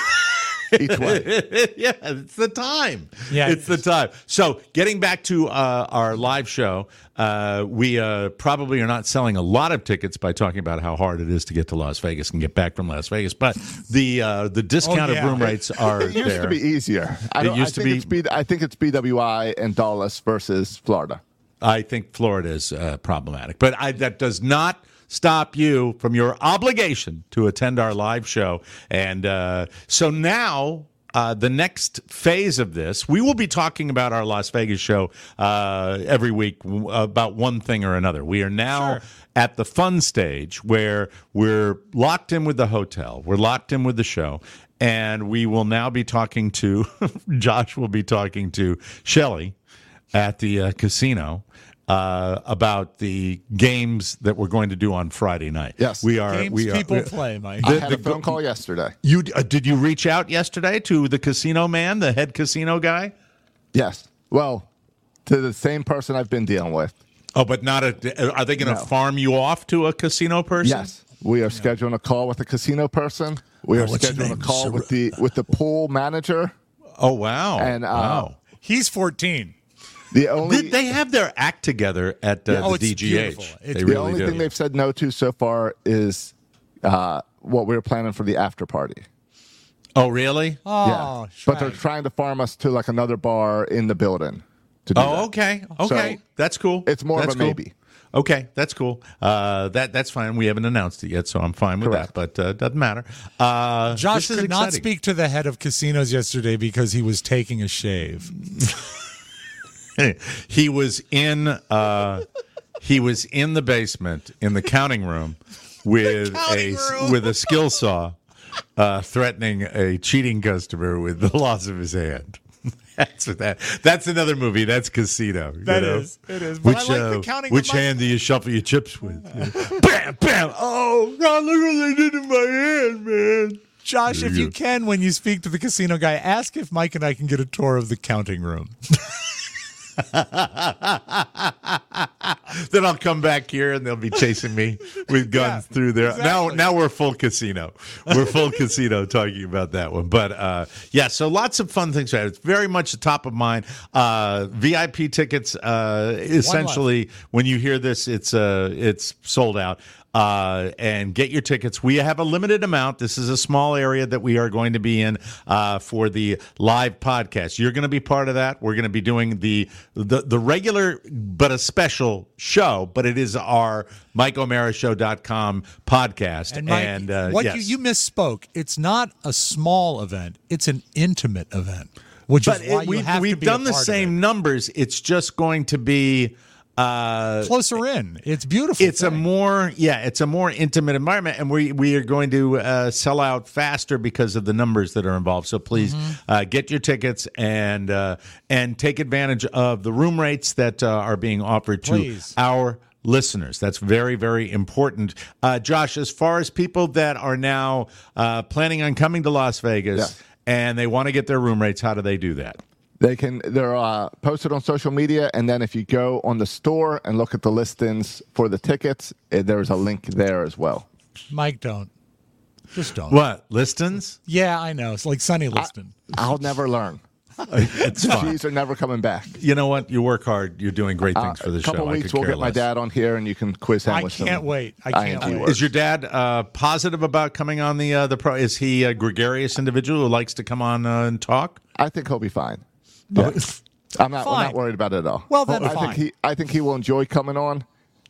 Each way. Yeah, it's the time. Yeah, it's the time. So, getting back to uh, our live show, uh, we uh, probably are not selling a lot of tickets by talking about how hard it is to get to Las Vegas and get back from Las Vegas. But the uh, the discounted yeah. room rates are It used there. to be easier. I It don't- used I to think be- It's B, I think it's B W I and Dulles versus Florida. I think Florida is uh, problematic, but I, that does not stop you from your obligation to attend our live show. And uh, so now, uh, the next phase of this, we will be talking about our Las Vegas show uh, every week w- about one thing or another. We are now Sure. at the fun stage where we're locked in with the hotel, we're locked in with the show. And we will now be talking to, Josh will be talking to Shelley at the uh, casino uh, about the games that we're going to do on Friday night. Yes. we are. Games we are, people we- play, Mike. I The- had the a phone go- call yesterday. You uh, did you reach out yesterday to the casino man, the head casino guy? Yes. Well, to the same person I've been dealing with. Oh, but not a. Are they going to No. farm you off to a casino person? Yes. We are scheduling a call with the casino person. We are what's your scheduling a name? call Sir- with the with the pool manager. Oh wow! And, uh, wow. He's fourteen. The only Did they have their act together at uh, Oh, the it's D G H? beautiful. It's They the really only do. thing they've said no to so far is uh, what we were planning for the after party. Oh really? Oh, yeah, but they're Shrek. trying to farm us to like another bar in the building. To do Oh, that. okay, okay, So, that's cool. it's more of That's a cool. maybe. Okay, that's cool. Uh, that that's fine. We haven't announced it yet, so I'm fine with Correct. that. But uh, doesn't matter. Uh, Josh this is could not exciting. speak to the head of casinos yesterday because he was taking a shave. He was in. Uh, he was in the basement in the counting room with counting a room. with a skill saw, uh, threatening a cheating customer with the loss of his hand. That's what that. That's another movie. That's Casino. you That know? is, it is. But Which I like the uh, counting which of my- hand do you shuffle your chips with? Bam, bam. Oh God! Look what they did to my hand, man. Josh, if you you can, when you speak to the casino guy, ask if Mike and I can get a tour of the counting room. Then I'll come back here and they'll be chasing me with guns Yeah, through there. Now, exactly. now we're full casino. We're full casino talking about that one. But uh, yeah, so lots of fun things. It's very much the top of mind. Uh, V I P tickets. Uh, essentially, when you hear this, it's uh, it's sold out. Uh, and get your tickets. We have a limited amount. This is a small area that we are going to be in uh, for the live podcast. You're going to be part of that. We're going to be doing the, the the regular but a special show, but it is our Mike O'Mara Show dot com podcast. And Mike, and uh, what yes. you, you misspoke. It's not a small event. It's an intimate event, which but is why it, you we've, have we've to be done a the part of same it. numbers. It's just going to be. Uh, Closer in. It's beautiful. It's a thing. more, yeah, it's a more intimate environment, and we we are going to uh, sell out faster because of the numbers that are involved. So please Mm-hmm. uh, get your tickets and uh, and take advantage of the room rates that uh, are being offered to Please. our listeners. That's very, very important. Uh, Josh, as far as people that are now uh, planning on coming to Las Vegas Yeah. and they want to get their room rates, how do they do that? They can. They're uh, posted on social media, and then if you go on the store and look at the listings for the tickets, eh, there's a link there as well. Mike, don't. Just don't. What, listings? Yeah, I know. It's like Sonny Liston. I'll never learn. It's fine. These are never coming back. You know what? You work hard. You're doing great things for the a couple show. I weeks could we'll care get my less. dad on here, and you can quiz him I with can't some wait. I I can't N G wait. words. Is your dad uh, positive about coming on the uh, the pro? Is he a gregarious individual who likes to come on uh, and talk? I think he'll be fine. Yeah. I'm not. I'm Fine. not worried about it at all. Well, then I fine. think he. I think he will enjoy coming on,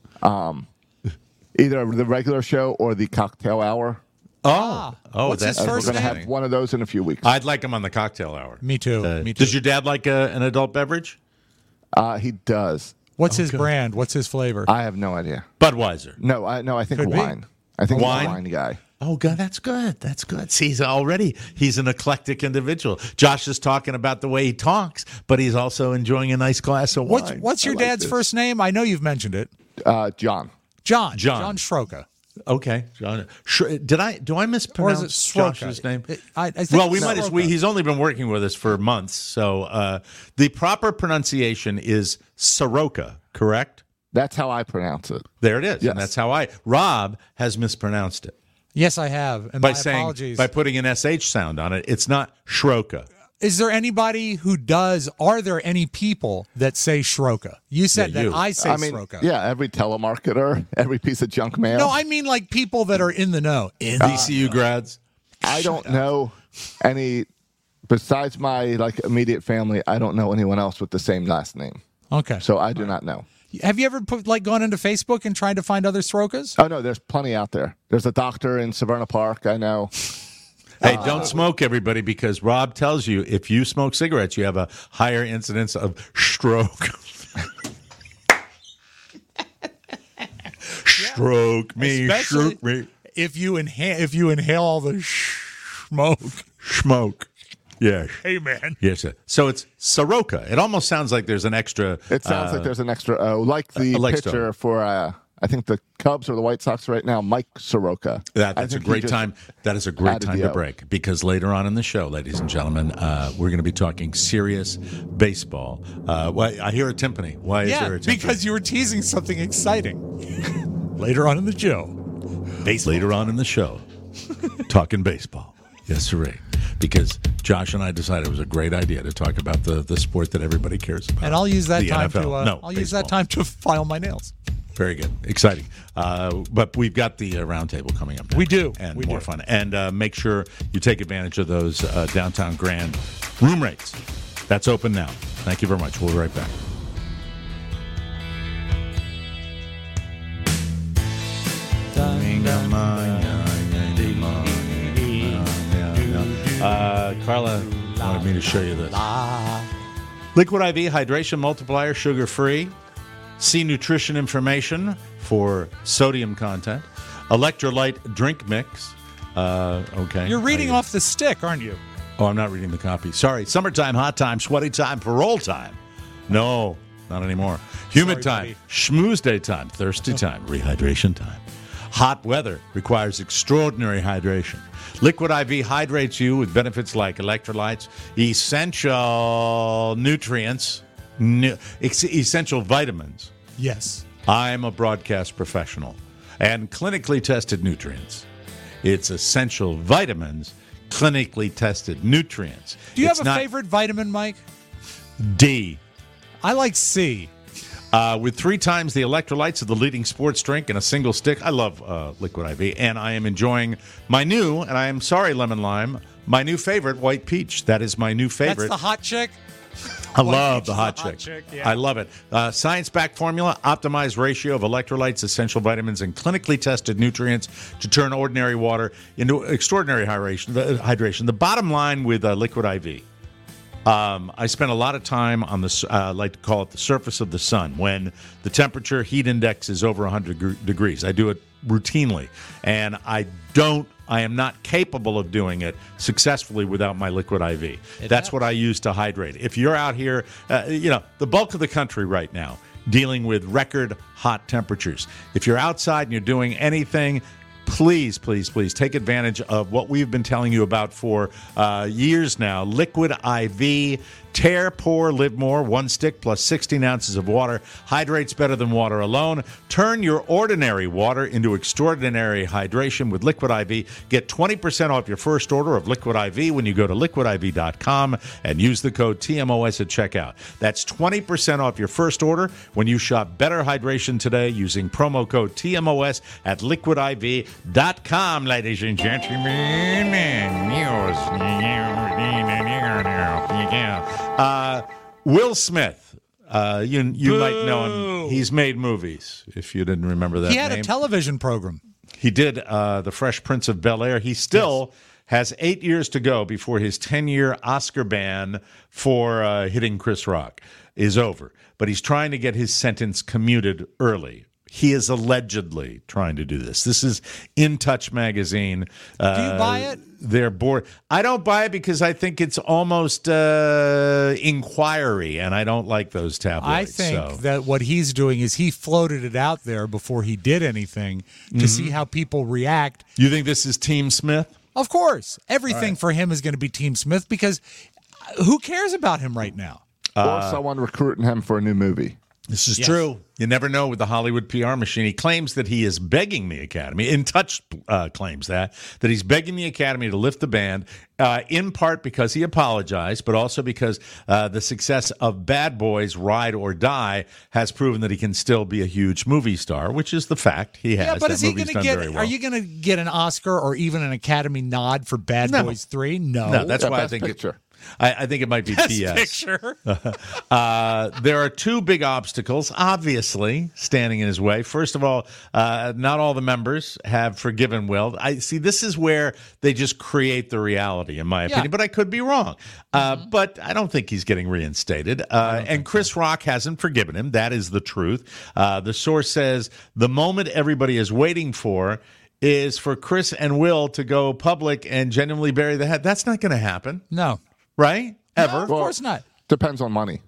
um, either the regular show or the cocktail hour. Oh, oh, What's his that's We're first going to name? have one of those in a few weeks. I'd like him on the cocktail hour. Me too. Uh, Me too. Does your dad like uh, an adult beverage? Uh, he does. What's his brand? What's his flavor? I have no idea. Budweiser. No, I no. I think Could be. wine. I think Wine? he's a wine guy. Oh, God, that's good. That's good. See, he's already, he's an eclectic individual. Josh is talking about the way he talks, but he's also enjoying a nice glass of wine. What's, what's your I like dad's this. first name? I know you've mentioned it. Uh, John. John. John. John Schroka. Okay. John, Sh- did I, do I Or is mispronounce it Sroka? Josh's name? It- I, I think Well, we it's might as Sroka. we, he's only been working with us for months. So uh, the proper pronunciation is Soroka, correct? That's how I pronounce it. There it is. Yes. And that's how I, Rob has mispronounced it. Yes, I have. And By my saying, apologies. by putting an S H sound on it. It's not Shroka. Is there anybody who does? Are there any people that say Schroka? You said Yeah, you. that I say I mean, Schroka. yeah, every telemarketer, every piece of junk mail. No, I mean like people that are in the know. In D C U grads. I don't know any besides my like immediate family. I don't know anyone else with the same last name, okay. so I do not know. Have you ever put like gone into Facebook and tried to find other Srokas? Oh no, there's plenty out there. There's a doctor in Severna Park. I know. Hey, don't smoke, everybody, because Rob tells you if you smoke cigarettes, you have a higher incidence of stroke. Stroke me, Especially stroke me. if you inhale if you inhale all the smoke. Smoke. Yes. Hey man. Yes. Sir. So it's Soroka. It almost sounds like there's an extra. It sounds uh, like there's an extra O, like the uh, like pitcher so. for uh, I think the Cubs or the White Sox right now, Mike Soroka. That, I that's a think he great just time. That is a great added time the to O. break because later on in the show, ladies and gentlemen, uh, we're going to be talking serious baseball. Uh, why, I hear a timpani. Why is Yeah, there a timpani? because you were teasing something exciting. Later on in the show. Baseball. Later on in the show, talking baseball. Yes, sir. Because Josh and I decided it was a great idea to talk about the, the sport that everybody cares about. And I'll use that The time N F L. to uh, no, I'll use that baseball. time to file my nails. Very good. Exciting. Uh, but we've got the uh, roundtable coming up now. We do. And We more do. fun. And uh, make sure you take advantage of those uh, downtown Grand room rates. That's open now. Thank you very much. We'll be right back. Uh, Carla wanted me to show you this. Liquid I V Hydration Multiplier, sugar-free. See nutrition information for sodium content. Electrolyte drink mix. Uh, okay. You're reading I- off the stick, aren't you? Oh, I'm not reading the copy. Sorry. Summertime, hot time, sweaty time, parole time. No, not anymore. Humid Sorry, time, buddy. schmooze day time, thirsty time, rehydration time. Hot weather requires extraordinary hydration. Liquid I V hydrates you with benefits like electrolytes, essential nutrients, nu- ex- essential vitamins. Yes. I'm a broadcast professional. And clinically tested nutrients. It's essential vitamins, clinically tested nutrients. Do you It's have a not favorite vitamin, Mike? D. I like C. Uh, with three times the electrolytes of the leading sports drink in a single stick. I love uh, Liquid I V, and I am enjoying my new, and I am sorry, Lemon Lime, my new favorite, White Peach. That is my new favorite. That's the hot chick. I White love Peach the is hot the chick. hot chick, yeah. I love it. Uh, science-backed formula, optimized ratio of electrolytes, essential vitamins, and clinically tested nutrients to turn ordinary water into extraordinary hydration. The, hydration. The bottom line with uh, Liquid I V, um, I spent a lot of time on the, uh, I like to call it the surface of the sun, when the temperature heat index is over one hundred gr- degrees. I do it routinely, and I don't I am not capable of doing it successfully without my Liquid I V. That's what I use to hydrate. If you're out here, uh, you know, the bulk of the country right now dealing with record hot temperatures. If you're outside and you're doing anything, please, please, please take advantage of what we've been telling you about for uh, years now. Liquid I V, tear, pour, live more. One stick plus sixteen ounces of water. Hydrates better than water alone. Turn your ordinary water into extraordinary hydration with Liquid I V. Get twenty percent off your first order of Liquid I V when you go to liquid I V dot com and use the code T M O S at checkout. That's twenty percent off your first order when you shop Better Hydration today using promo code T M O S at liquid I V dot com, ladies and gentlemen. Uh, Will Smith, uh, you you Boo. might know him. He's made movies. If you didn't remember that He had name, a television program. he did uh, the Fresh Prince of Bel Air. He still has eight years to go before his ten-year Oscar ban for uh, hitting Chris Rock is over. But he's trying to get his sentence commuted early. He is allegedly trying to do this. This is In Touch magazine. Uh, Do you buy it? They're bored. I don't buy it because I think it's almost uh, inquiry, and I don't like those tabloids. I think so. that what he's doing is he floated it out there before he did anything to Mm-hmm. see how people react. You think this is Team Smith? Of course. Everything for him is going to be Team Smith because who cares about him right now? or someone recruiting him for a new movie. This is Yes. true. You never know with the Hollywood P R machine. He claims that he is begging the Academy. In Touch uh, claims that, that he's begging the Academy to lift the ban, uh, in part because he apologized, but also because uh, the success of Bad Boys Ride or Die has proven that he can still be a huge movie star, which is the fact he has. Yeah, but that is he movie's going to done get? very well. Are you going to get an Oscar or even an Academy nod for Bad No. Boys Three? No, No, that's Yeah, why I Best think Picture. it. I, I think it might be Best B S. Picture. Uh, there are two big obstacles, obviously, standing in his way. First of all, uh, not all the members have forgiven Will. I see. This is where they just create the reality, in my opinion. Yeah. But I could be wrong. Uh, but I don't think he's getting reinstated. Uh, and Chris Rock hasn't forgiven him. That is the truth. Uh, the source says the moment everybody is waiting for is for Chris and Will to go public and genuinely bury the head. That's not going to happen, No, right? Ever? No, of course not. Depends on money.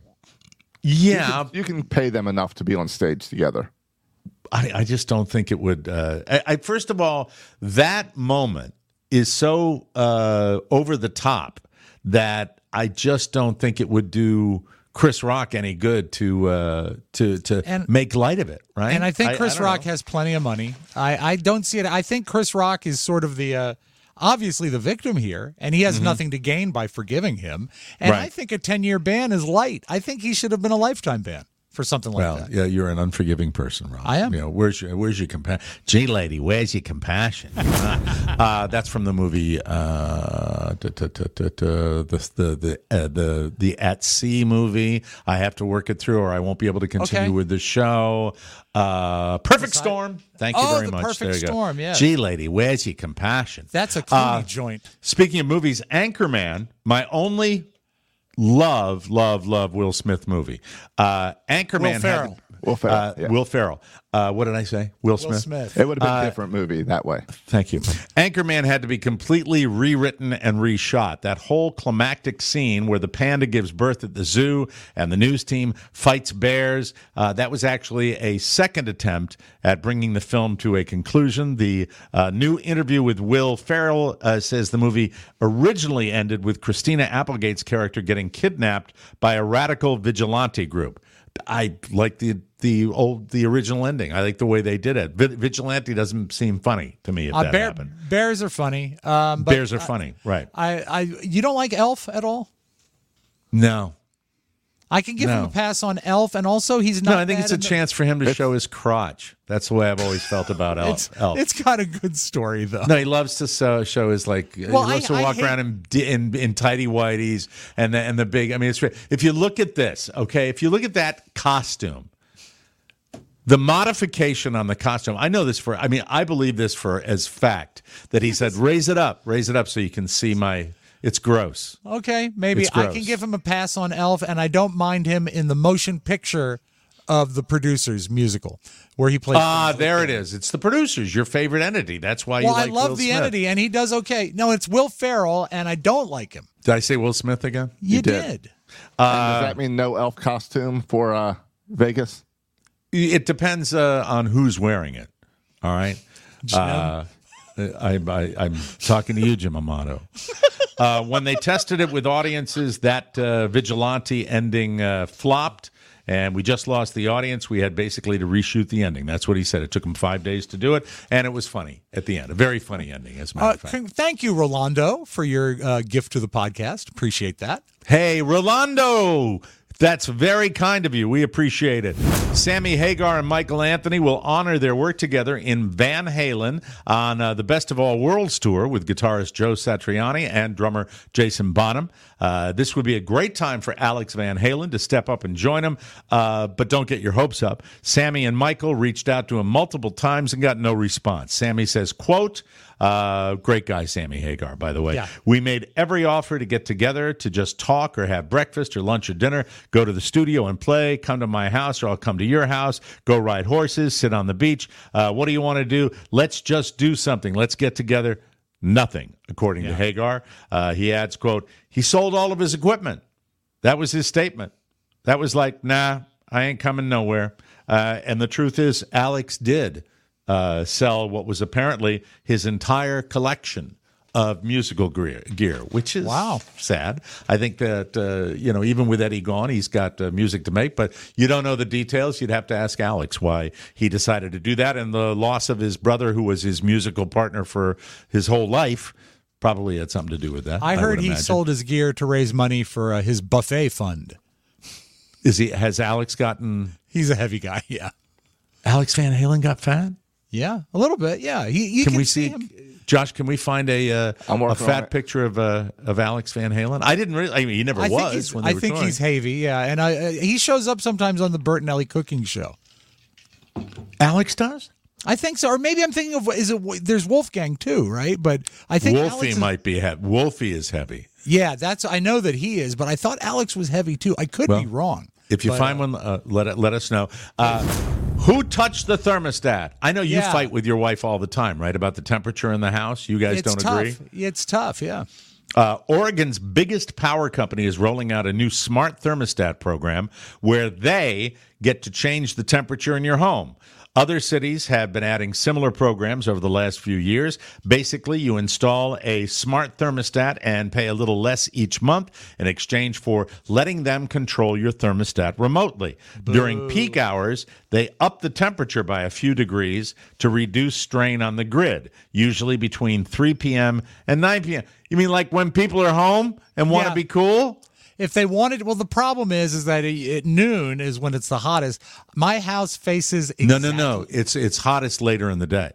Yeah. You can pay them enough to be on stage together. I, I just don't think it would. Uh, I, I first of all, that moment is so uh, over the top that I just don't think it would do Chris Rock any good to uh, to to And- make light of it, right? And I think Chris don't Rock know. has plenty of money. I, I don't see it. I think Chris Rock is sort of the uh, obviously the victim here, and he has nothing to gain by forgiving him. And Right. I think a ten-year ban is light. I think he should have been a lifetime ban for something like Well, that. yeah, you're an unforgiving person, Rob. I am. You know, where's your Where's your compassion? Gee, lady, where's your compassion? uh, that's from the movie, uh, t- t- t- t- t- the the the uh, the the At Sea movie. I have to work it through, or I won't be able to continue Okay. with the show. Uh, Perfect Storm. Thank you Oh, very The much. Perfect There you go. Storm, yes. Gee, lady, where's your compassion? That's a Clooney Uh, joint. Speaking of movies, Anchorman, my only love, love, love Will Smith movie. Uh, Anchorman Will had Ferrell. Will Ferrell, uh, yeah. Will Ferrell. Uh, what did I say? Will Smith. Will Smith. It would have been Uh, a different movie that way. Thank you. Anchorman had to be completely rewritten and reshot. That whole climactic scene where the panda gives birth at the zoo and the news team fights bears, uh, that was actually a second attempt at bringing the film to a conclusion. The uh, new interview with Will Ferrell uh, says the movie originally ended with Christina Applegate's character getting kidnapped by a radical vigilante group. I like the the old the original ending. I like the way they did it. Vi- Vigilante doesn't seem funny to me if Uh, that bear, happened. bears are funny. Um, but Bears are funny, right? I, I, you don't like Elf at all? No, I can give him No. a pass on Elf, and also he's not. no. I think bad it's a in the- chance for him to show his crotch. That's the way I've always felt about Elf. It's, Elf. it's got a good story though. No, he loves to so, show his like. Well, he loves I- to I walk hate- around in, in in tighty whities and the and the big. I mean, it's great. If you look at this, okay, if you look at that costume, the modification on the costume. I know this for. I mean, I believe this for as fact that he said, "Raise it up, raise it up, so you can see my." It's gross. Okay, maybe It's I gross. can give him a pass on Elf, and I don't mind him in the motion picture of the producers musical where he plays. Ah, there it is. It's the producers, your favorite entity. That's why Well, you like I love Will the Smith. entity, and he does okay. No, it's Will Ferrell, and I don't like him. Did I say Will Smith again? You, did. did. And does that mean no elf costume for uh, Vegas? It depends uh, on who's wearing it. All right. Uh, I, I, I'm talking to you, Jim Amato. Uh, when they tested it with audiences, that uh, vigilante ending uh, flopped, and we just lost the audience. We had basically to reshoot the ending. That's what he said. It took him five days to do it, and it was funny at the end. A very funny ending, as a matter Uh, of fact. con- thank you, Rolando, for your uh, gift to the podcast. Appreciate that. Hey, Rolando, that's very kind of you. We appreciate it. Sammy Hagar and Michael Anthony will honor their work together in Van Halen on uh, the Best of All Worlds tour with guitarist Joe Satriani and drummer Jason Bonham. Uh, this would be a great time for Alex Van Halen to step up and join him, uh, but don't get your hopes up. Sammy and Michael reached out to him multiple times and got no response. Sammy says, quote, Uh, great guy, Sammy Hagar, by the way. Yeah. We made every offer to get together to just talk or have breakfast or lunch or dinner, go to the studio and play, come to my house or I'll come to your house, go ride horses, sit on the beach. Uh, what do you want to do? Let's just do something. Let's get together. Nothing, according Yeah. to Hagar. Uh, he adds, quote, he sold all of his equipment. That was his statement. That was like, nah, I ain't coming nowhere. Uh, and the truth is, Alex did uh, sell what was apparently his entire collection of musical gear, gear which is Wow. sad. I think that, uh, you know, even with Eddie gone, he's got uh, music to make, but you don't know the details. You'd have to ask Alex why he decided to do that. And the loss of his brother, who was his musical partner for his whole life, probably had something to do with that. I heard would he imagine. sold his gear to raise money for uh, his buffet fund. Is he? Has Alex gotten? He's a heavy guy, yeah. Alex Van Halen got fat? Yeah, a little bit, yeah. He, you Can, can we see see? him. Josh, can we find a uh, I'm a working on fat it. picture of uh, of Alex Van Halen? I didn't really. I mean, he never I think was. he's, when they I were think touring. he's heavy, yeah. And I, uh, he shows up sometimes on the Bert and Ellie cooking show. Alex does. I think so. Or maybe I'm thinking of, is it, there's Wolfgang too, right? But I think Wolfie Alex is- might be heavy. Wolfie is heavy. Yeah, that's, I know that he is, but I thought Alex was heavy too. I could Well, be wrong. If you But, find uh, one, uh, let it, let us know. Uh, who touched the thermostat? I know you Yeah. fight with your wife all the time, right? About the temperature in the house. You guys It's don't tough. agree? It's tough, yeah. Uh, Oregon's biggest power company is rolling out a new smart thermostat program where they get to change the temperature in your home. Other cities have been adding similar programs over the last few years. Basically, you install a smart thermostat and pay a little less each month in exchange for letting them control your thermostat remotely. During peak hours, they up the temperature by a few degrees to reduce strain on the grid, usually between three p.m. and nine p.m. You mean like when people are home and want to Yeah. be cool? If they wanted, well, the problem is, is that at noon is when it's the hottest. My house faces exactly, No, no, no. It's it's hottest later in the day.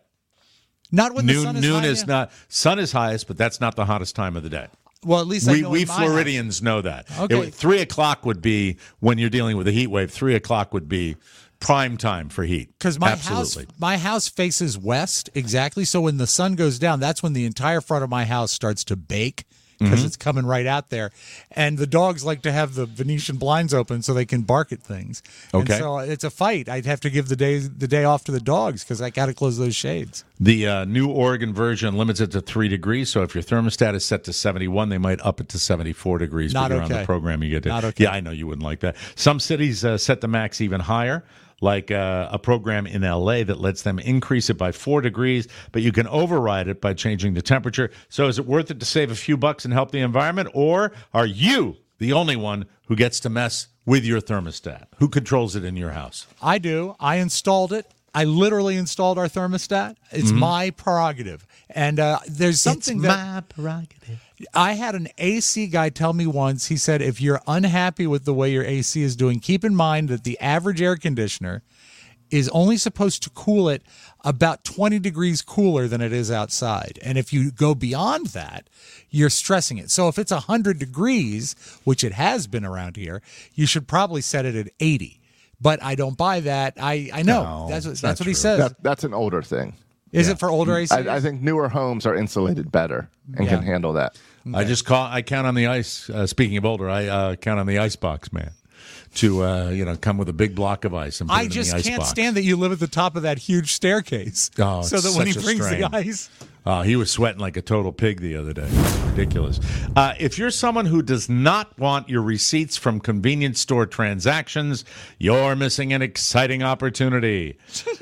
Not when the Noon, sun is noon high, is yeah. not sun is highest, but that's not the hottest time of the day. Well, at least I We know we in my Floridians know that. Okay. It- three o'clock would be when you're dealing with a heat wave. Three o'clock would be prime time for heat. Because my Absolutely. house, my house faces west exactly. So when the sun goes down, that's when the entire front of my house starts to bake because Mm-hmm. it's coming right out there. And the dogs like to have the Venetian blinds open so they can bark at things. Okay. And so it's a fight. I'd have to give the day the day off to the dogs because I got to close those shades. The uh, new Oregon version limits it to three degrees. So if your thermostat is set to seventy-one, they might up it to seventy-four degrees. Not but you're on okay. the program. You get to, Not okay. Yeah, I know you wouldn't like that. Some cities uh, set the max even higher, like uh, a program in L A that lets them increase it by four degrees, but you can override it by changing the temperature. So is it worth it to save a few bucks and help the environment, or are you the only one who gets to mess with your thermostat? Who controls it in your house? I do. I installed it. I literally installed our thermostat. It's my prerogative. And uh, there's something that prerogative. I had an A C guy tell me once, he said, if you're unhappy with the way your A C is doing, keep in mind that the average air conditioner is only supposed to cool it about twenty degrees cooler than it is outside. And if you go beyond that, you're stressing it. So if it's one hundred degrees, which it has been around here, you should probably set it at eighty. But I don't buy that. I, I know. No, that's what, it's that's not what he true. says. That, that's an older thing. Is it for older A Cs? I, I think newer homes are insulated better and Yeah. can handle that. I just call. I count on the ice. Uh, speaking of older, I uh, count on the ice box man to uh, you know come with a big block of ice and put I it in just the ice can't box. nd that you live at the top of that huge staircase. Oh, so it's that when he such a brings strain. the ice. Oh, he was sweating like a total pig the other day. Ridiculous. Uh, if you're someone who does not want your receipts from convenience store transactions, you're missing an exciting opportunity.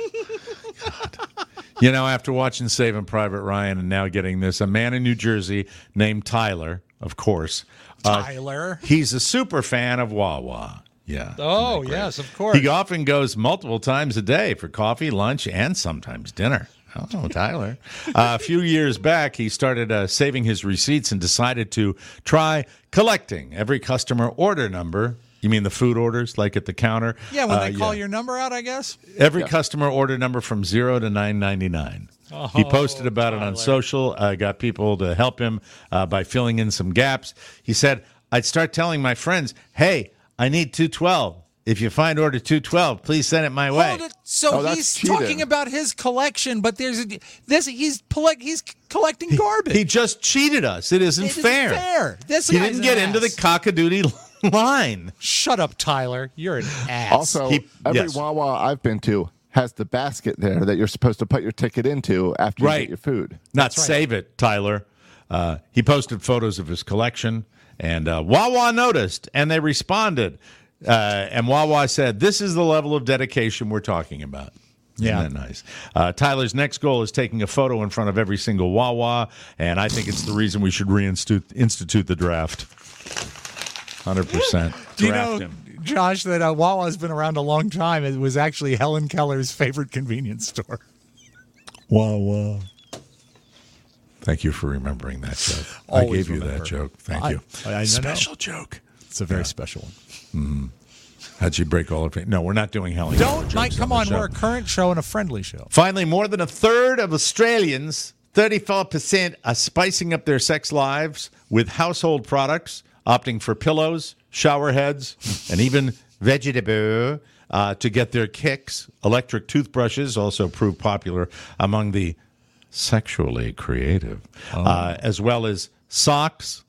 God. You know, after watching Saving Private Ryan and now getting this, a man in New Jersey named Tyler, of course. uh, Tyler. He's a super fan of Wawa. Yeah. Oh, Isn't that great? yes, of course. He often goes multiple times a day for coffee, lunch, and sometimes dinner. Oh, Tyler. Uh, a few years back, he started uh, saving his receipts and decided to try collecting every customer order number. You mean the food orders, like at the counter? Yeah, when Uh, they call yeah. your number out, I guess. Every customer order number from zero to nine ninety nine. He posted about it on social. Uh, got people to help him uh, by filling in some gaps. He said, "I'd start telling my friends, 'Hey, I need two twelve.' If you find order two twelve, please send it my way. Hold it. So Oh, that's he's cheating. talking about his collection, but there's a, this he's collect, he's collecting garbage. He just cheated us. It isn't It isn't fair. fair. This he guy's didn't an get into the ass. cockadoodie line. Shut up, Tyler. You're an ass. Also, He- every yes. Wawa I've been to has the basket there that you're supposed to put your ticket into after you Right. get your food. Not right. save it, Tyler. Uh, he posted photos of his collection, and uh, Wawa noticed, and they responded. Uh, and Wawa said, this is the level of dedication we're talking about. Yeah. Isn't that nice? Uh, Tyler's next goal is taking a photo in front of every single Wawa, and I think it's the reason we should reinstitute institute the draft. one hundred percent. Do you Draft know, him. Josh, that uh, Wawa's been around a long time? It was actually Helen Keller's favorite convenience store. Wawa. Thank you for remembering that joke. I Always gave you remember. that joke. Thank I- you. I- I know. Special joke. It's a very special one. How'd you break all of it? No, we're not doing Helen. Don't, jokes Mike, come the on. show. We're a current show and a friendly show. Finally, more than a third of Australians, thirty-four percent, are spicing up their sex lives with household products, opting for pillows, shower heads, and even vegetable uh, to get their kicks. Electric toothbrushes also prove popular among the sexually creative, uh, as well as socks,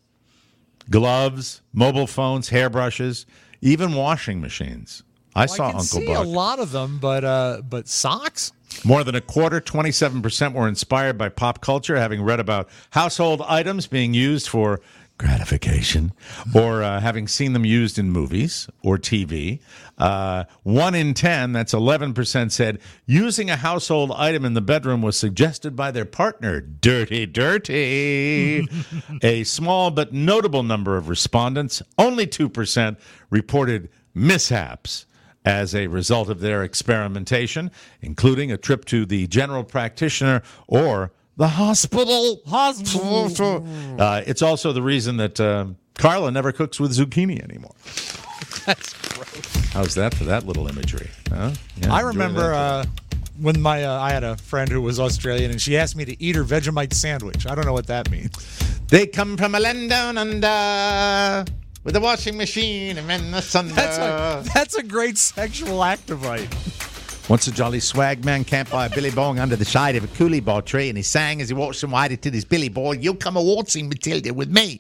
gloves, mobile phones, hairbrushes, even washing machines. I Well, saw I can Uncle see Buck. a lot of them, but uh, but socks? More than a quarter, twenty-seven percent, were inspired by pop culture, having read about household items being used for gratification or uh, having seen them used in movies or T V. Uh, one in ten, that's eleven percent, said using a household item in the bedroom was suggested by their partner. Dirty, dirty. A small but notable number of respondents, only two percent, reported mishaps as a result of their experimentation, including a trip to the general practitioner or the hospital. Hospital. Uh, it's also the reason that uh, Carla never cooks with zucchini anymore. That's gross. How's that for that little imagery? Huh? Yeah, I enjoy remember that. uh, when my uh, I had a friend who was Australian, and she asked me to eat her Vegemite sandwich. I don't know what that means. They come from a land down under with a washing machine and then the sun. That's a, that's a great sexual activite. Once a jolly swag man camped by a billy bong under the shade of a coolie bar tree, and he sang as he watched him waited to his billy boy, "You'll come a waltzing Matilda with me."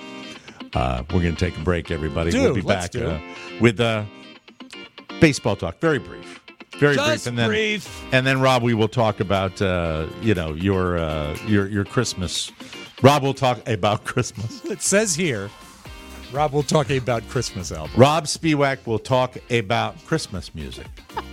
Uh, we're going to take a break, everybody. Dude, we'll be let's back do uh, it. with uh, baseball talk. Very brief, very Just brief, and then brief. and then Rob, we will talk about uh, you know your uh, your your Christmas. Rob will talk about Christmas. It says here, Rob will talk about Christmas album. Rob Spiewak will talk about Christmas music.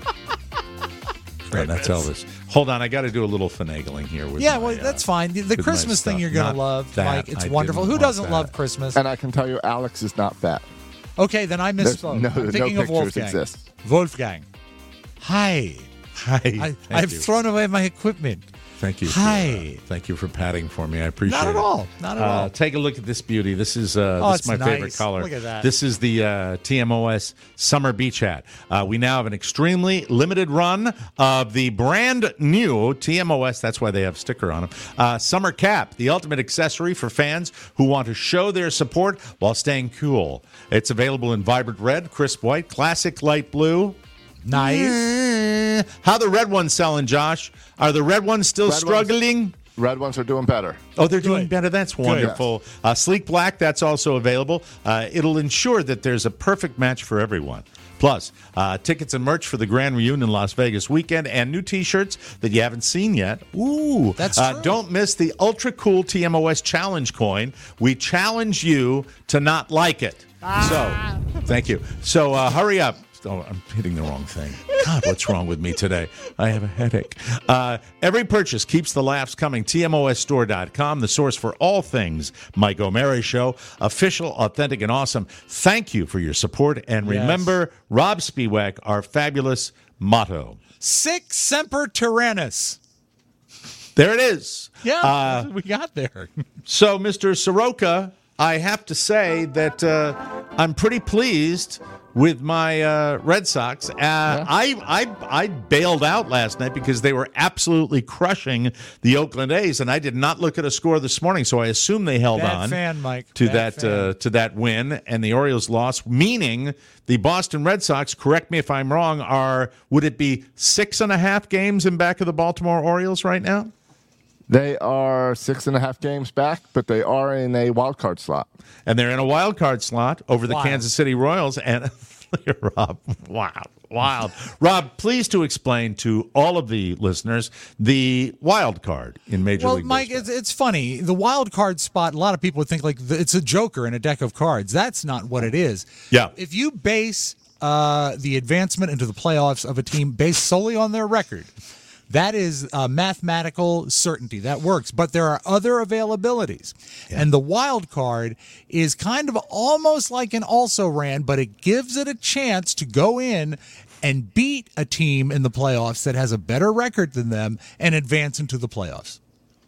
Yeah, that's Elvis. Hold on, I got to do a little finagling here. With Yeah, my, well, uh, that's fine. The with my Christmas thing stuff. you're going Not to love, that. Mike. It's I wonderful. didn't Who want doesn't that. love Christmas? And I can tell you, Alex is not fat. Okay, then I There's misspoke. no- I'm no thinking of pictures Wolfgang. exist. Wolfgang. Hi. Hi. I, Thank I've you. thrown away my equipment. Thank you. For, Hi. uh, thank you for patting for me. I appreciate it. Not at all. Not at Uh, all. Take a look at this beauty. This is uh, Oh, this is my it's favorite nice. color. Look at that. This is the uh, T M O S Summer Beach Hat. Uh, we now have an extremely limited run of the brand new T M O S. That's why they have sticker on them. Uh, Summer Cap, the ultimate accessory for fans who want to show their support while staying cool. It's available in vibrant red, crisp white, classic light blue. Nice. How the red ones selling, Josh? Are the red ones still Red ones- struggling? Red ones are doing better. Oh, they're doing Good. better. That's wonderful. Uh, Sleek Black, that's also available. Uh, it'll ensure that there's a perfect match for everyone. Plus, uh, tickets and merch for the Grand Reunion Las Vegas weekend and new T-shirts that you haven't seen yet. Ooh. That's uh, true. Don't miss the ultra cool T M O S challenge coin. We challenge you to not like it. So, thank you. So, uh, hurry up. Oh, I'm hitting the wrong thing. God, what's wrong with me today? I have a headache. Uh, every purchase keeps the laughs coming. T M O S store dot com, the source for all things Mike O'Mara Show. Official, authentic, and awesome. Thank you for your support. And Yes. remember, Rob Spiewak, our fabulous motto. Sic Semper Tyrannis. There it is. Yeah, Uh, we got there. So, Mister Soroka, I have to say that uh, I'm pretty pleased with my uh, Red Sox. Uh, yeah. I, I I bailed out last night because they were absolutely crushing the Oakland A's, and I did not look at a score this morning, so I assume they held Bad on fan, Mike. to Bad that fan. uh, to that win, and the Orioles lost. Meaning the Boston Red Sox, correct me if I'm wrong, are would it be six and a half games in back of the Baltimore Orioles right now? They are six and a half games back, but they are in a wild card slot. And they're in a wild card slot over the Wild. Kansas City Royals. And Rob, wow, wild. Rob, please to explain to all of the listeners the wild card in Major well, League Mike, Baseball. it's, it's funny. The wild card spot, a lot of people would think like the, it's a joker in a deck of cards. That's not what it is. Yeah. If you base uh, the advancement into the playoffs of a team based solely on their record, that is a mathematical certainty. That works. But there are other availabilities. Yeah. And the wild card is kind of almost like an also-ran, but it gives it a chance to go in and beat a team in the playoffs that has a better record than them and advance into the playoffs.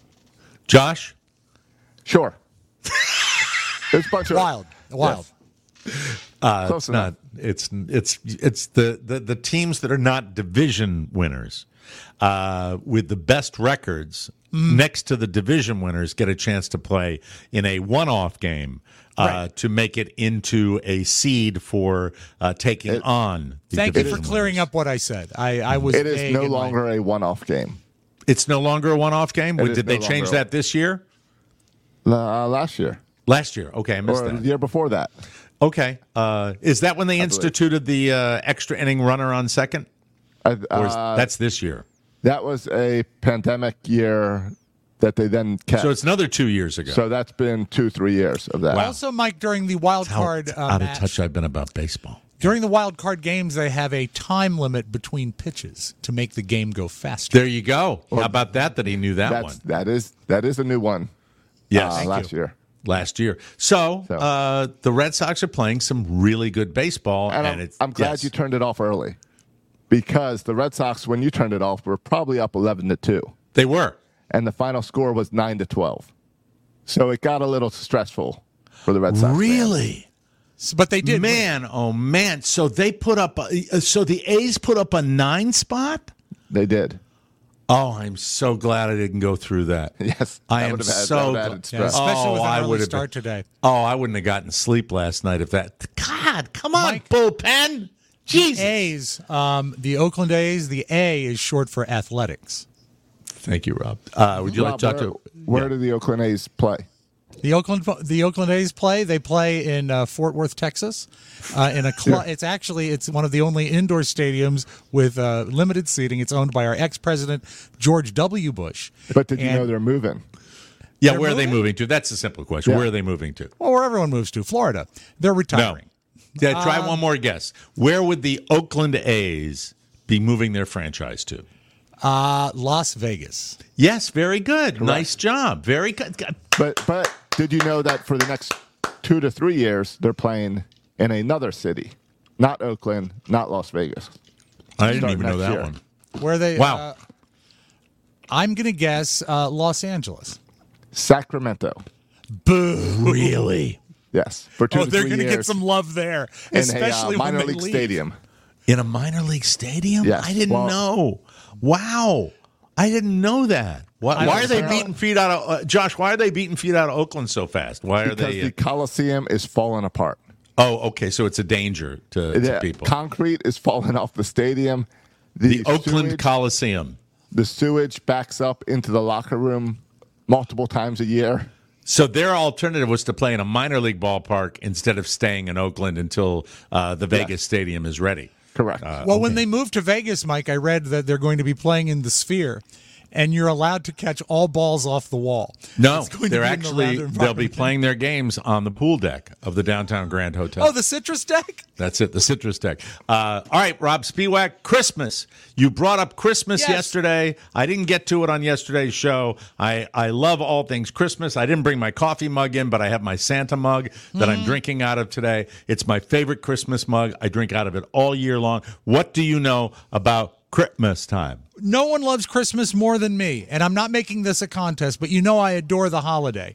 Josh? Sure. It's a bunch of Wild. Wild. Yes. Uh, Close it's enough. not. It's it's it's the, the, the teams that are not division winners uh, with the best records mm. next to the division winners get a chance to play in a one-off game uh, right. to make it into a seed for uh, taking it, on. The Thank you for winners. clearing up what I said. I, I was. It is no longer my... a one-off game. It's no longer a one-off game. It Did no they change longer... that this year? Uh, last year. Last year. Okay, I missed or that. The year before that. Okay. Uh, is that when they I instituted believe. the uh, extra inning runner on second? Uh, Or is, that's this year. That was a pandemic year that they then kept. So it's another two years ago. So that's been two, three years of that. Wow. Also, Mike, during the wild How card uh, out match, of touch I've been about baseball. during the wild card games, they have a time limit between pitches to make the game go faster. There you go. How about that? That he knew that That's, one. That is that is a new one. Yes, uh, Thank last you. year. Last year. So, So. Uh, the Red Sox are playing some really good baseball, And, and I'm, it's. I'm glad yes. you turned it off early, because the Red Sox, when you turned it off, were probably up eleven to two, They were. and the final score was nine to twelve. So it got a little stressful for the Red Sox. Really? So- but they did. win. Man, oh man! So they put up. A, so the A's put up a nine spot. They did. Oh, I'm so glad I didn't go through that. Yes, I that am would've had- so that would've glad. added Yeah, stress. especially Oh, with an I early would've start been- today. Oh, I wouldn't have gotten sleep last night if that. God, come on, Mike. bullpen. Jesus. A's, um, the Oakland A's, the A is short for athletics. Thank you, Rob. Uh, would you Rob, like to talk where, to? Where yeah. do the Oakland A's play? The Oakland the Oakland A's play. They play in uh, Fort Worth, Texas, uh, in a club. It's actually it's one of the only indoor stadiums with uh, limited seating. It's owned by our ex-president George W. Bush. But did you And- know they're moving? Yeah, They're where are they moving? moving to? That's a simple question. Yeah. Where are they moving to? Well, where everyone moves to, Florida. They're No. retiring. Yeah, try Um, one more guess. Where would the Oakland A's be moving their franchise to? Uh, Las Vegas. Yes, very good. Nice job. Very good. God, But but did you know that for the next two to three years they're playing in another city, not Oakland, not Las Vegas? I didn't Start even know next that year. one. Where they? Wow. Uh, I'm gonna guess uh, Los Angeles. Sacramento. Boo! Really? Yes, for two Oh, to they're three gonna years get some love there, in especially a uh, when minor they league leave. stadium. In a minor league stadium? Yes. I didn't Well- know. Wow. I didn't know that. Why, I why don't are they know. beating feet out of uh, Josh? Why are they beating feet out of Oakland so fast? Why are Because they? the Coliseum is falling apart. oh, okay. So it's a danger to, to The people. concrete is falling off the stadium. the Oakland sewage, Coliseum. the sewage backs up into the locker room multiple times a year. So their alternative was to play in a minor league ballpark instead of staying in Oakland until uh, the Vegas stadium is ready. Correct. Uh, Well, when they move to Vegas, Mike, I read that they're going to be playing in the Sphere, and you're allowed to catch all balls off the wall. No, It's going to they're be in the actually round they'll be environment. playing their games on the pool deck of the downtown Grand Hotel. Oh, the citrus deck. That's it, the citrus deck. Uh, all right, Rob Spiewak, Christmas. You brought up Christmas Yes. yesterday. I didn't get to it on yesterday's show. I, I love all things Christmas. I didn't bring my coffee mug in, but I have my Santa mug that I'm drinking out of today. It's my favorite Christmas mug. I drink out of it all year long. What do you know about Christmas time? No one loves Christmas more than me, and I'm not making this a contest, but you know I adore the holiday.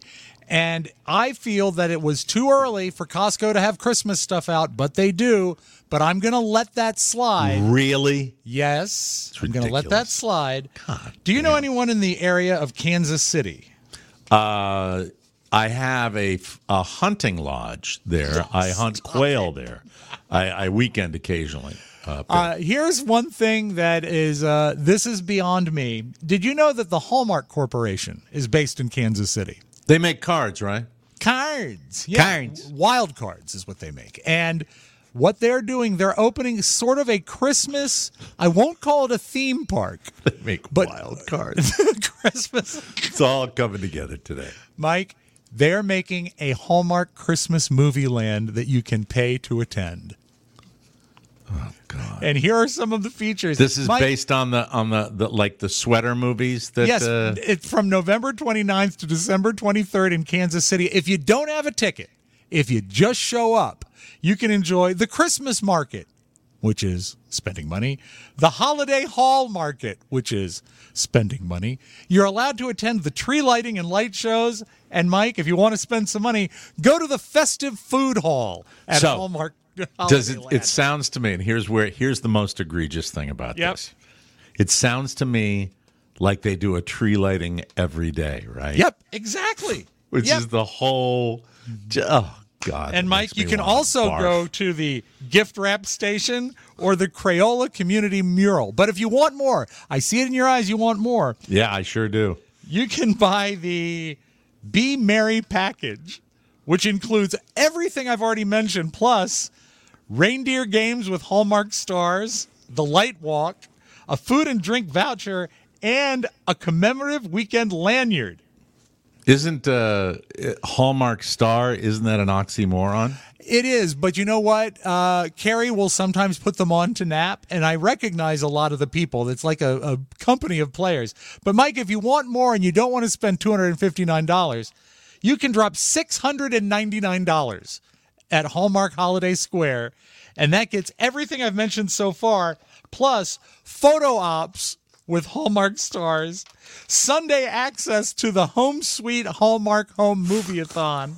And I feel that it was too early for Costco to have Christmas stuff out, but they do. But I'm going to let that slide. Really? Yes. It's I'm going to let that slide. God do you damn. know anyone in the area of Kansas City? Uh, I have a, a hunting lodge there. Oh, I hunt stop quail it. there. I, I weekend occasionally. Uh, Uh, here's one thing that is, uh, this is beyond me. Did you know that the Hallmark Corporation is based in Kansas City? they make cards, right? Cards. Yeah. Cards. Wild cards is what they make. And what they're doing, they're opening sort of a Christmas, I won't call it a theme park. They make But- wild cards. Christmas. It's all coming together today. Mike, they're making a Hallmark Christmas movie land that you can pay to attend. Oh God! And here are some of the features. This is Mike, based on the on the, the like the sweater movies that. Yes, uh, it's from November twenty-ninth to December twenty-third in Kansas City. If you don't have a ticket, if you just show up, you can enjoy the Christmas market, which is spending money, the Holiday Hall Market, which is spending money. You're allowed to attend the tree lighting and light shows. And, Mike, if you want to spend some money, go to the Festive Food Hall at So, Hallmark. Does it? Holiday It Land. sounds to me, and here's where here's the most egregious thing about Yep. this. It sounds to me like they do a tree lighting every day, right? Yep, exactly. Which Yep. is the whole. Oh God! And that Mike, makes you me can wanna also barf. go to the gift wrap station or the Crayola Community Mural. But if you want more, I see it in your eyes, you want more, Yeah, I sure do. you can buy the Be Merry package, which includes everything I've already mentioned, plus reindeer games with Hallmark stars, the light walk, a food and drink voucher, and a commemorative weekend lanyard. Isn't uh, Hallmark Star? Isn't that an oxymoron? It is, but you know what? Uh, Carrie will sometimes put them on to nap, and I recognize a lot of the people. It's like a, a company of players. But, Mike, if you want more and you don't want to spend two hundred fifty-nine dollars, you can drop six hundred ninety-nine dollars at Hallmark Holiday Square, and that gets everything I've mentioned so far, plus photo ops with Hallmark stars, Sunday access to the Home Sweet Hallmark Home Movie-a-thon,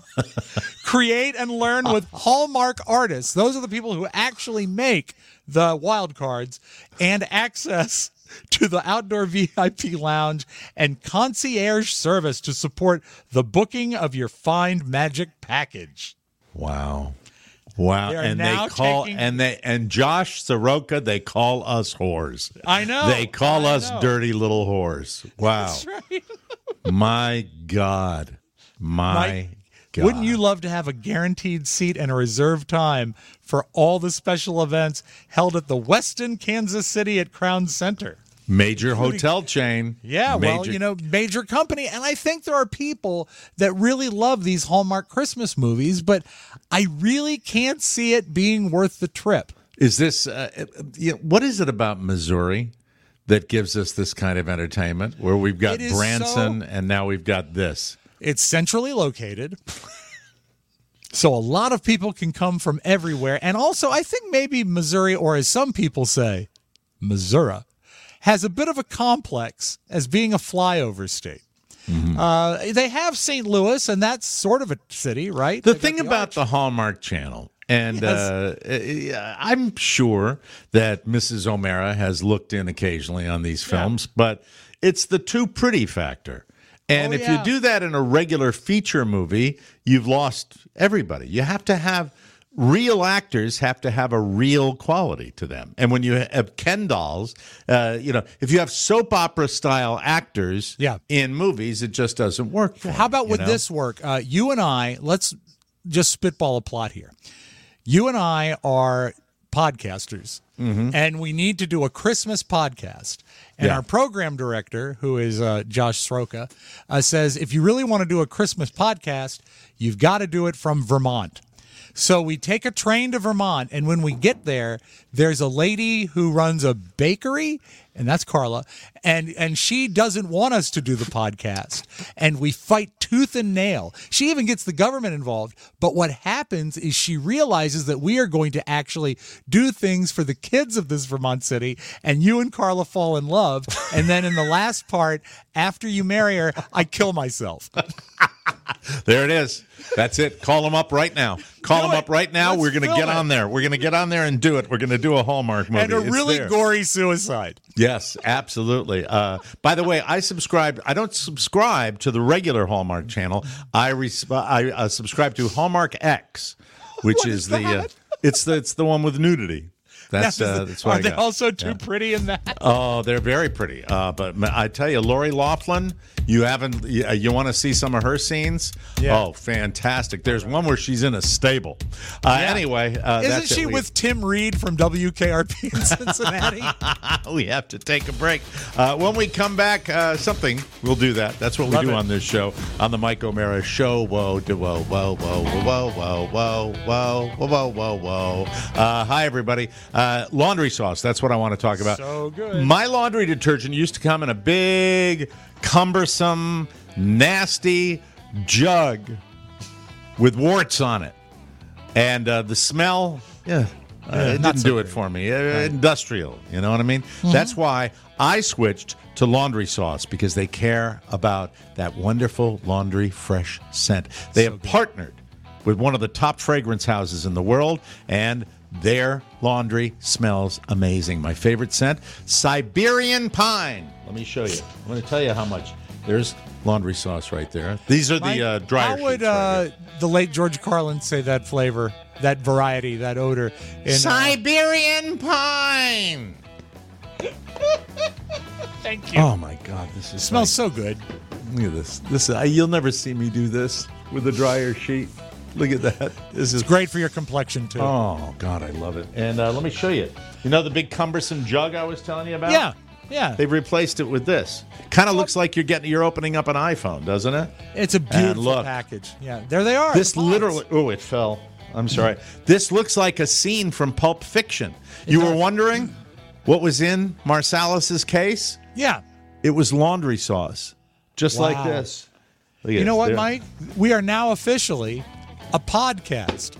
create and learn with Hallmark artists. Those are the people who actually make the wild cards, and access to the outdoor V I P lounge and concierge service to support the booking of your Find Magic package. Wow. Wow. They are and now they call taking- and they and Josh Soroka, they call us whores. I know. They call I us know. dirty little whores. Wow. That's right. My God. My Mike, God. Wouldn't you love to have a guaranteed seat and a reserved time for all the special events held at the Westin Kansas City at Crown Center? Major hotel chain. Yeah, well, Major- you know, major company. And I think there are people that really love these Hallmark Christmas movies, but I really can't see it being worth the trip. Is this, uh, uh, you know, what is it about Missouri that gives us this kind of entertainment where we've got It is Branson so- and now we've got this? It's centrally located. So a lot of people can come from everywhere. And also, I think maybe Missouri, or as some people say, Missouri, has a bit of a complex as being a flyover state. Mm-hmm. Uh, they have Saint Louis, and that's sort of a city, right? The They've got thing about arch. the Hallmark Channel, and Yes. uh, I'm sure that Missus O'Mara has looked in occasionally on these films, but it's the too pretty factor. And Oh, if yeah. you do that in a regular feature movie, you've lost everybody. You have to have real actors have to have a real quality to them. And when you have Ken dolls, uh, you know, if you have soap opera style actors Yeah. in movies, it just doesn't work. For How about them, you would know? this work? Uh, you and I, let's just spitball a plot here. You and I are podcasters, Mm-hmm. and we need to do a Christmas podcast. And Yeah. our program director, who is uh, Josh Sroka, uh, says if you really want to do a Christmas podcast, you've got to do it from Vermont. So we take a train to Vermont, and when we get there, there's a lady who runs a bakery, and that's Carla, and and she doesn't want us to do the podcast, and we fight tooth and nail. She even gets the government involved, but what happens is she realizes that we are going to actually do things for the kids of this Vermont city, and you and Carla fall in love, and then in the last part, after you marry her, I kill myself. There it is. That's it. Call them up right now. Call Do them it. up right now. Let's We're going to film get it. on there. We're going to get on there and do it. We're going to do a Hallmark movie. And a It's really there. gory suicide. Yes, absolutely. Uh, by the way, I subscribe. I don't subscribe to the regular Hallmark channel. I res- I uh, subscribe to Hallmark X, which What is, is the that? uh, it's the it's the one with nudity. That's uh, that's what Are I they got. also too Yeah. pretty in that? Oh, they're very pretty. Uh, but ma- I tell you, Lori Loughlin, you haven't. You, uh, you want to see some of her scenes? Yeah. Oh, fantastic! There's one where she's in a stable. Uh, Yeah. Anyway, uh, Isn't that's it. she We- with Tim Reed from W K R P in Cincinnati? we have to take a break. Uh, when we come back, uh, something, we'll do that. That's what we Love do it. on this show, on the Mike O'Mara Show. Whoa, do- whoa, whoa, whoa, whoa, whoa, whoa, whoa, whoa, whoa, whoa, whoa. Uh, hi, everybody. Uh, laundry sauce, that's what I want to talk about. So good. My laundry detergent used to come in a big, cumbersome, nasty jug with warts on it. And uh, the smell, yeah, uh, it not didn't so do it great. for me. Uh, Industrial, you know what I mean? That's why I switched to laundry sauce, because they care about that wonderful laundry fresh scent. They have partnered with one of the top fragrance houses in the world, and their laundry smells amazing. My favorite scent, Siberian Pine. Let me show you. I'm going to tell you how much. There's laundry sauce right there. These are Mike, the uh, dryer how would sheets right uh, here. the late George Carlin say that flavor, that variety, that odor? In, uh, Siberian Pine. thank you. Oh my God, this is Smells so good. like- look at this. This uh, you'll never see me do this with a dryer sheet. Look at that. This is Great for your complexion too. Oh God, I love it. And uh, let me show you. You know the big cumbersome jug I was telling you about? yeah, yeah. They've replaced it with this. Kind of looks like you're getting you're opening up an iPhone, doesn't it? It's a beautiful look. package. Yeah, there they are. This the pods. literally. Oh, it fell. I'm sorry. This looks like a scene from Pulp Fiction. You were does. wondering what was in Marsalis's case? Yeah. It was laundry sauce, just Wow. like this. Look at You know this. what, There- Mike? We are now officially a podcast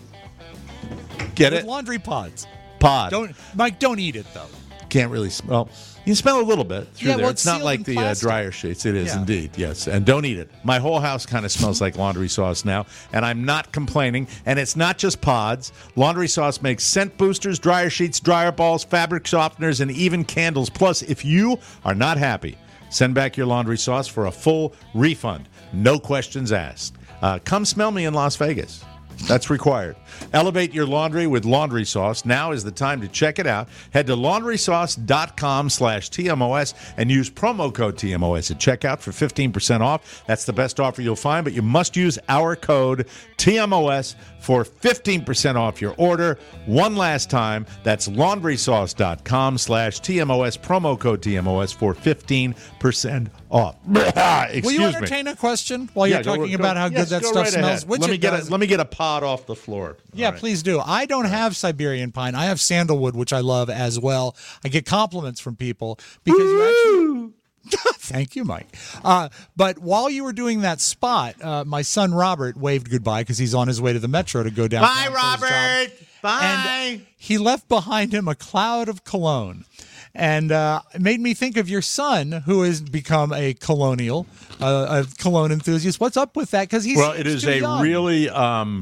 Get with it? laundry pods. Pod. Don't, Mike. Don't eat it though. Can't really smell. You can smell a little bit through Yeah, there. well, it's it's not sealed like in the uh, plastic. dryer sheets. It is Yeah. indeed, yes. And don't eat it. My whole house kind of smells like laundry sauce now, and I'm not complaining. And it's not just pods. Laundry sauce makes scent boosters, dryer sheets, dryer balls, fabric softeners, and even candles. Plus, if you are not happy, send back your laundry sauce for a full refund. No questions asked. Uh, come smell me in Las Vegas. That's required. Elevate your laundry with laundry sauce. Now is the time to check it out. Head to laundry sauce dot com slash T M O S and use promo code T M O S at checkout for fifteen percent off. That's the best offer you'll find, but you must use our code T M O S for fifteen percent off your order. One last time, that's laundry sauce dot com slash T M O S, promo code T M O S for fifteen percent off. Excuse Will you me. entertain a question while you're Yeah, go- talking go- about how yes, good that go stuff right smells? ahead. Which let me it get does. a, let me get a pod off the floor. Yeah, All right. please do. I don't have Siberian pine. I have sandalwood, which I love as well. I get compliments from people because you actually. Thank you, Mike. Uh, but while you were doing that spot, uh, my son Robert waved goodbye because he's on his way to the metro to go down. Bye, Robert. Bye. And he left behind him a cloud of cologne. And uh, it made me think of your son, who has become a colonial, uh, a cologne enthusiast. What's up with that? Because he's Well, it he's is too a young. really um,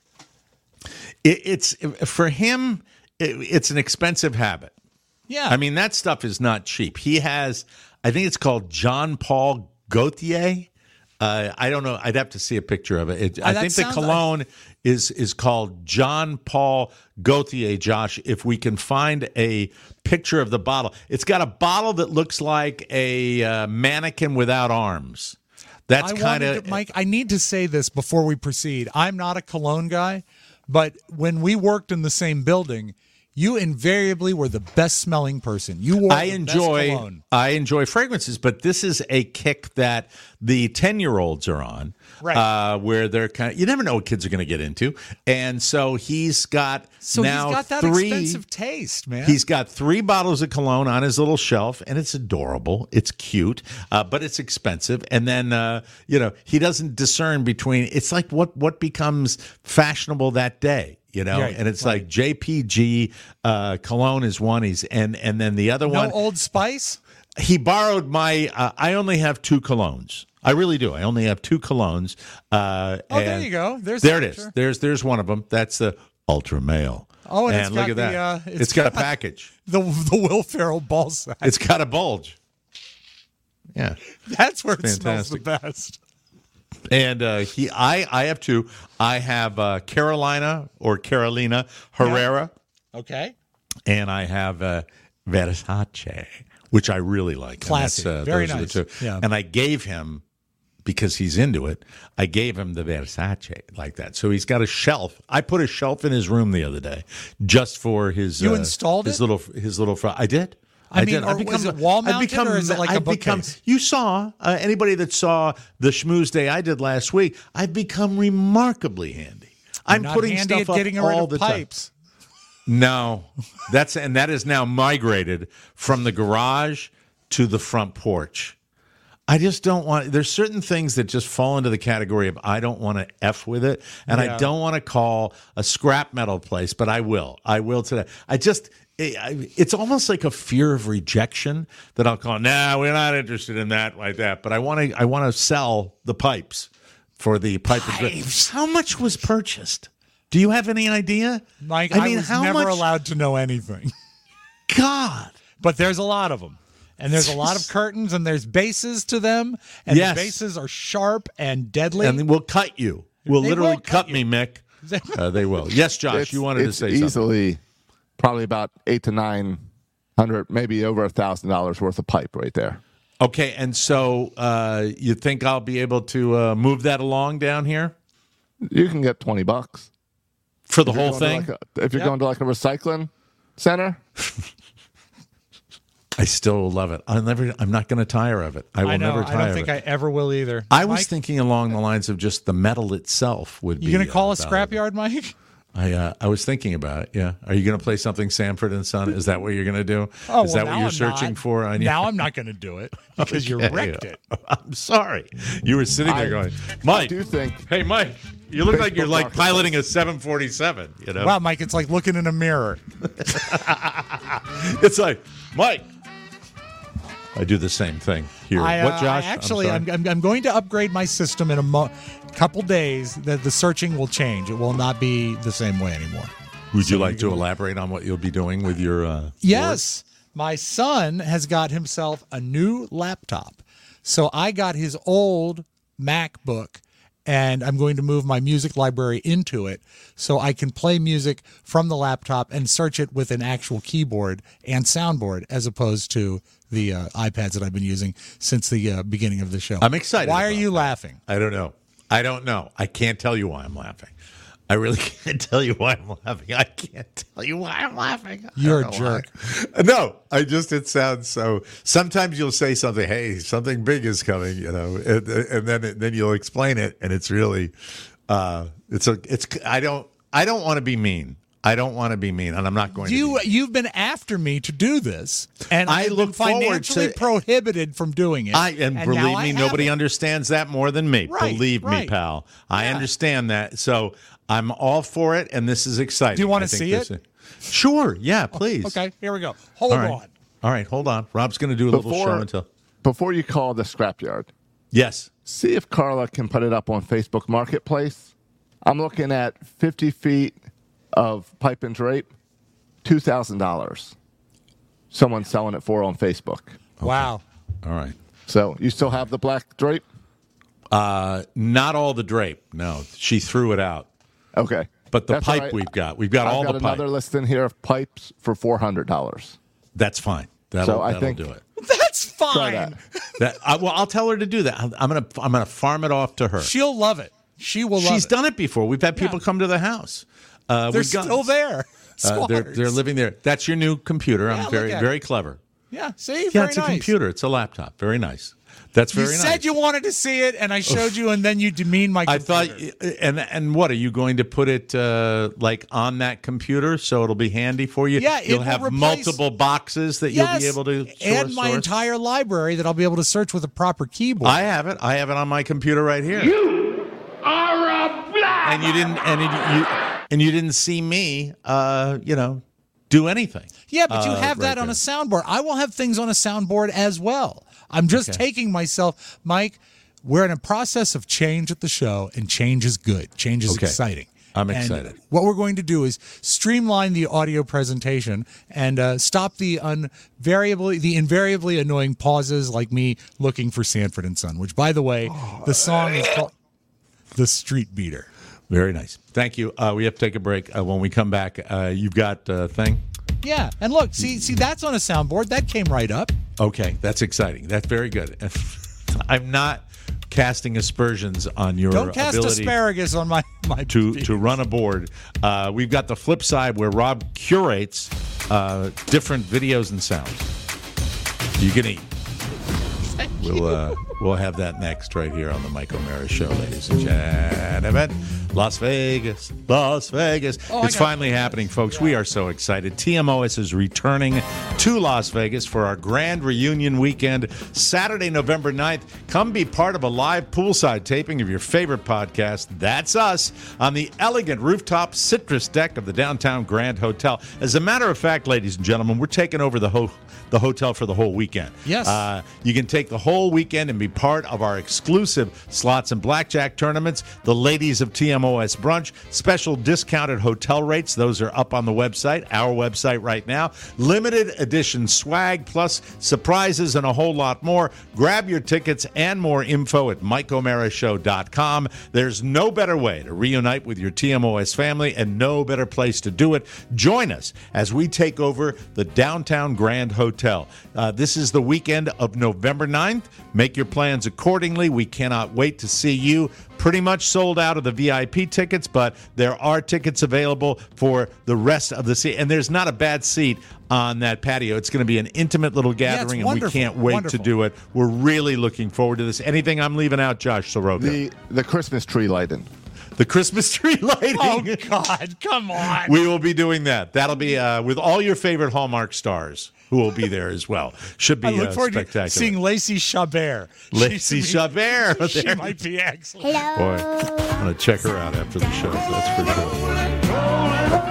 it, it's for him. It, it's an expensive habit. yeah. I mean, that stuff is not cheap. He has, I think it's called Jean Paul Gaultier. Uh, I don't know. I'd have to see a picture of it. it Uh, I that think the sounds- cologne is is called Jean Paul Gaultier. Josh, if we can find a picture of the bottle, it's got a bottle that looks like a uh, mannequin without arms. That's I kind wanted of to- Mike. I need to say this before we proceed. I'm not a cologne guy, but when we worked in the same building, you invariably were the best smelling person. You wore I the enjoy best cologne. I enjoy fragrances, but this is a kick that the ten year olds are on, Right. Uh, where they're kind of you never know what kids are going to get into, and so he's got So now he's got that three. expensive taste, man. He's got three bottles of cologne on his little shelf, and it's adorable. It's cute, uh, but it's expensive. And then, uh, you know, he doesn't discern between. It's like what what becomes fashionable that day, you know. Right, and it's right. like J P G uh, cologne is one. He's and and then the other no one. Old Spice. He borrowed my. Uh, I only have two colognes. I really do. I only have two colognes. Uh, Oh, there you go. There's there the it is. picture. There's there's one of them. That's the Ultra Male. Oh, and, and it's look got at the, that. Uh, it's got a package. The the Will Ferrell ball sack. It's got a bulge. Yeah, That's where it fantastic. smells the best. And uh, he, I, I have two. I have uh, Carolina or Carolina Herrera, Okay. and I have uh, Versace, which I really like. And Classy. that's, uh, Very those are nice. the two. Yeah. And I gave him, because he's into it, I gave him the Versace like that. So he's got a shelf. I put a shelf in his room the other day just for his. You uh, installed his it? little his little. Fr- I did. I mean, did. or is it wall mounted, I've become, or is it like a I've become, bookcase? You saw uh, anybody that saw the schmooze day I did last week. I've become remarkably handy. I'm Not putting handy stuff at getting up rid all of the time. pipes. No, that's and that is now migrated from the garage to the front porch. I just don't want. There's certain things that just fall into the category of I don't want to f with it, and Yeah. I don't want to call a scrap metal place, but I will. I will today. I just. It's almost like a fear of rejection that I'll call. Nah, we're not interested in that like that. But I want to. I want to sell the pipes for the pipe. Pipes. How much was purchased? Do you have any idea? Mike, I I, mean, was how never much- allowed to know anything. God. But there's a lot of them. And there's a lot of curtains, and there's bases to them. And Yes. the bases are sharp and deadly. And we'll cut you. We'll They literally will cut cut, me, Mick. Uh, they will. Yes, Josh, It's- you wanted to it's say something. easily probably about eight to nine hundred, maybe over a thousand dollars worth of pipe right there. Okay, and so uh, you think I'll be able to uh, move that along down here You can get twenty bucks for the If you're whole going thing? to like a- if you're Yep. going to like a recycling center, I still love it. I'm never. I'm not going to tire of it. I will I know. never I tire don't of think it. I ever will either. I was Mike, thinking along the lines of just the metal itself would be. you going to call uh, a scrapyard, Mike? I uh, I was thinking about it. Yeah. Are you going to play something Sanford and Son? Is that what you're going to do? Oh, Is well, that what now you're I'm searching not. for? On your- Now I'm not going to do it because you Okay. wrecked it. I'm sorry. You were sitting there I- going, I Mike. do think Hey, Mike. You look like Facebook you're like Marketplace. piloting a seven forty-seven. You know. Wow, Mike, it's like looking in a mirror. It's like, Mike. I do the same thing here. I, what, uh, Josh? I actually, I'm I'm, sorry. I'm, I'm going to upgrade my system in a mo- couple days. That the searching will change. It will not be the same way anymore. Would you like to elaborate on what you'll be doing with your? Uh, Yes, my son has got himself a new laptop. So I got his old MacBook, and I'm going to move my music library into it so I can play music from the laptop and search it with an actual keyboard and soundboard as opposed to the uh, iPads that I've been using since the uh, beginning of the show. I'm excited Why are about you that. laughing? I don't know. I don't know. I can't tell you why I'm laughing. I really can't tell you why I'm laughing. I can't tell you why I'm laughing. I You're don't a know why. jerk. No, I just, it sounds so. Sometimes you'll say something, hey, something big is coming, you know, and, and then then you'll explain it, and it's really, uh, it's a, it's. I don't, I don't want to be mean. I don't want to be mean, and I'm not going You to. Be. you've been after me to do this, and I I've look been forward financially to- prohibited from doing it. I and, now believe I me, have nobody it. understands that more than me. Right, believe me, right. pal. I Yeah. understand that. So I'm all for it, and this is exciting. Do you wanna I think see this it? is- Sure. Yeah, please. Okay, here we go. Hold All right. on. All right, hold on. Rob's going to do a little Before- show until. before you call the scrapyard, Yes. see if Carla can put it up on Facebook Marketplace. I'm looking at fifty feet of pipe and drape, two thousand dollars. Someone's selling it for on Facebook. Wow. All right. So you still have the black drape? Uh, not all the drape. No, she threw it out. Okay. But the That's all pipe right. we've got. We've got I've all got the pipe. another list in here of pipes for four hundred dollars. That's fine. That'll, So I that'll think- do it. That's fine. that. That, I, well, I'll tell her to do that. I'm, I'm gonna I'm gonna farm it off to her. She'll love it. She will love She's it. done it before. We've had people Yeah. come to the house. Uh, They're with guns. still there. Uh, they're, Squatters. they're living there. That's your new computer. Yeah, I'm look very at very it. clever. Yeah, see? Yeah, Very it's a nice. computer. It's a laptop. Very nice. That's You very nice. said you wanted to see it, and I showed you, and then you demeaned my I computer. thought, and and what are you going to put it uh, like on that computer so it'll be handy for you? Yeah, it you'll will have replace- multiple boxes that Yes, you'll be able to source, and my source. entire library that I'll be able to search with a proper keyboard. I have it. I have it on my computer right here. You are a black. And you didn't, and it, you, and you didn't see me, uh, you know, do anything. yeah, but you Uh, have that right on a there. soundboard. I will have things on a soundboard as well. I'm just Okay. taking myself, Mike. we're in a process of change at the show, and change is good. Change is Okay. exciting. I'm And excited. what we're going to do is streamline the audio presentation and uh, stop the invariably the invariably annoying pauses, like me looking for Sanford and Son. Which, by the way, the song is called "The Street Beater." Very nice. Thank you. Uh, we have to take a break. Uh, when we come back, uh, you've got a thing? Yeah, and look, see, see, that's on a soundboard. That came right up. Okay, that's exciting. That's very good. I'm not casting aspersions on your Don't cast ability asparagus on my my to beat. to run a board. Uh, we've got the flip side where Rob curates uh, different videos and sounds you can eat. We'll uh, we'll have that next right here on the Mike O'Mara Show, ladies and gentlemen. Las Vegas, Las Vegas. Oh, it's finally happening, folks. We are so excited. T M O S is returning to Las Vegas for our grand reunion weekend, Saturday, November ninth. Come be part of a live poolside taping of your favorite podcast, That's Us, on the elegant rooftop citrus deck of the downtown Grand Hotel. As a matter of fact, ladies and gentlemen, we're taking over the whole the hotel for the whole weekend. Yes. Uh, you can take the whole weekend and be part of our exclusive slots and blackjack tournaments, the ladies of T M O S Brunch, special discounted hotel rates. Those are up on the website, our website right now. Limited edition swag, plus surprises and a whole lot more. Grab your tickets and more info at mike o'mara show dot com. There's no better way to reunite with your T M O S family and no better place to do it. Join us as we take over the downtown Grand Hotel. Uh, this is the weekend of November ninth. Make your plans accordingly. We cannot wait to see you. Pretty much sold out of the V I P tickets, but there are tickets available for the rest of the seat. And there's not a bad seat on that patio. It's going to be an intimate little gathering, yeah, and we can't wait wonderful. to do it. We're really looking forward to this. Anything I'm leaving out, Josh Soroka? The the Christmas tree lighting. The Christmas tree lighting. Oh, God, come on. We will be doing that. That'll be uh, with all your favorite Hallmark stars who will be there as well. Should be I look uh, forward spectacular. to seeing Lacey Chabert. Lacey She's- Chabert. She There. might be excellent. Boy, I'm going to check her out after the show. That's for sure.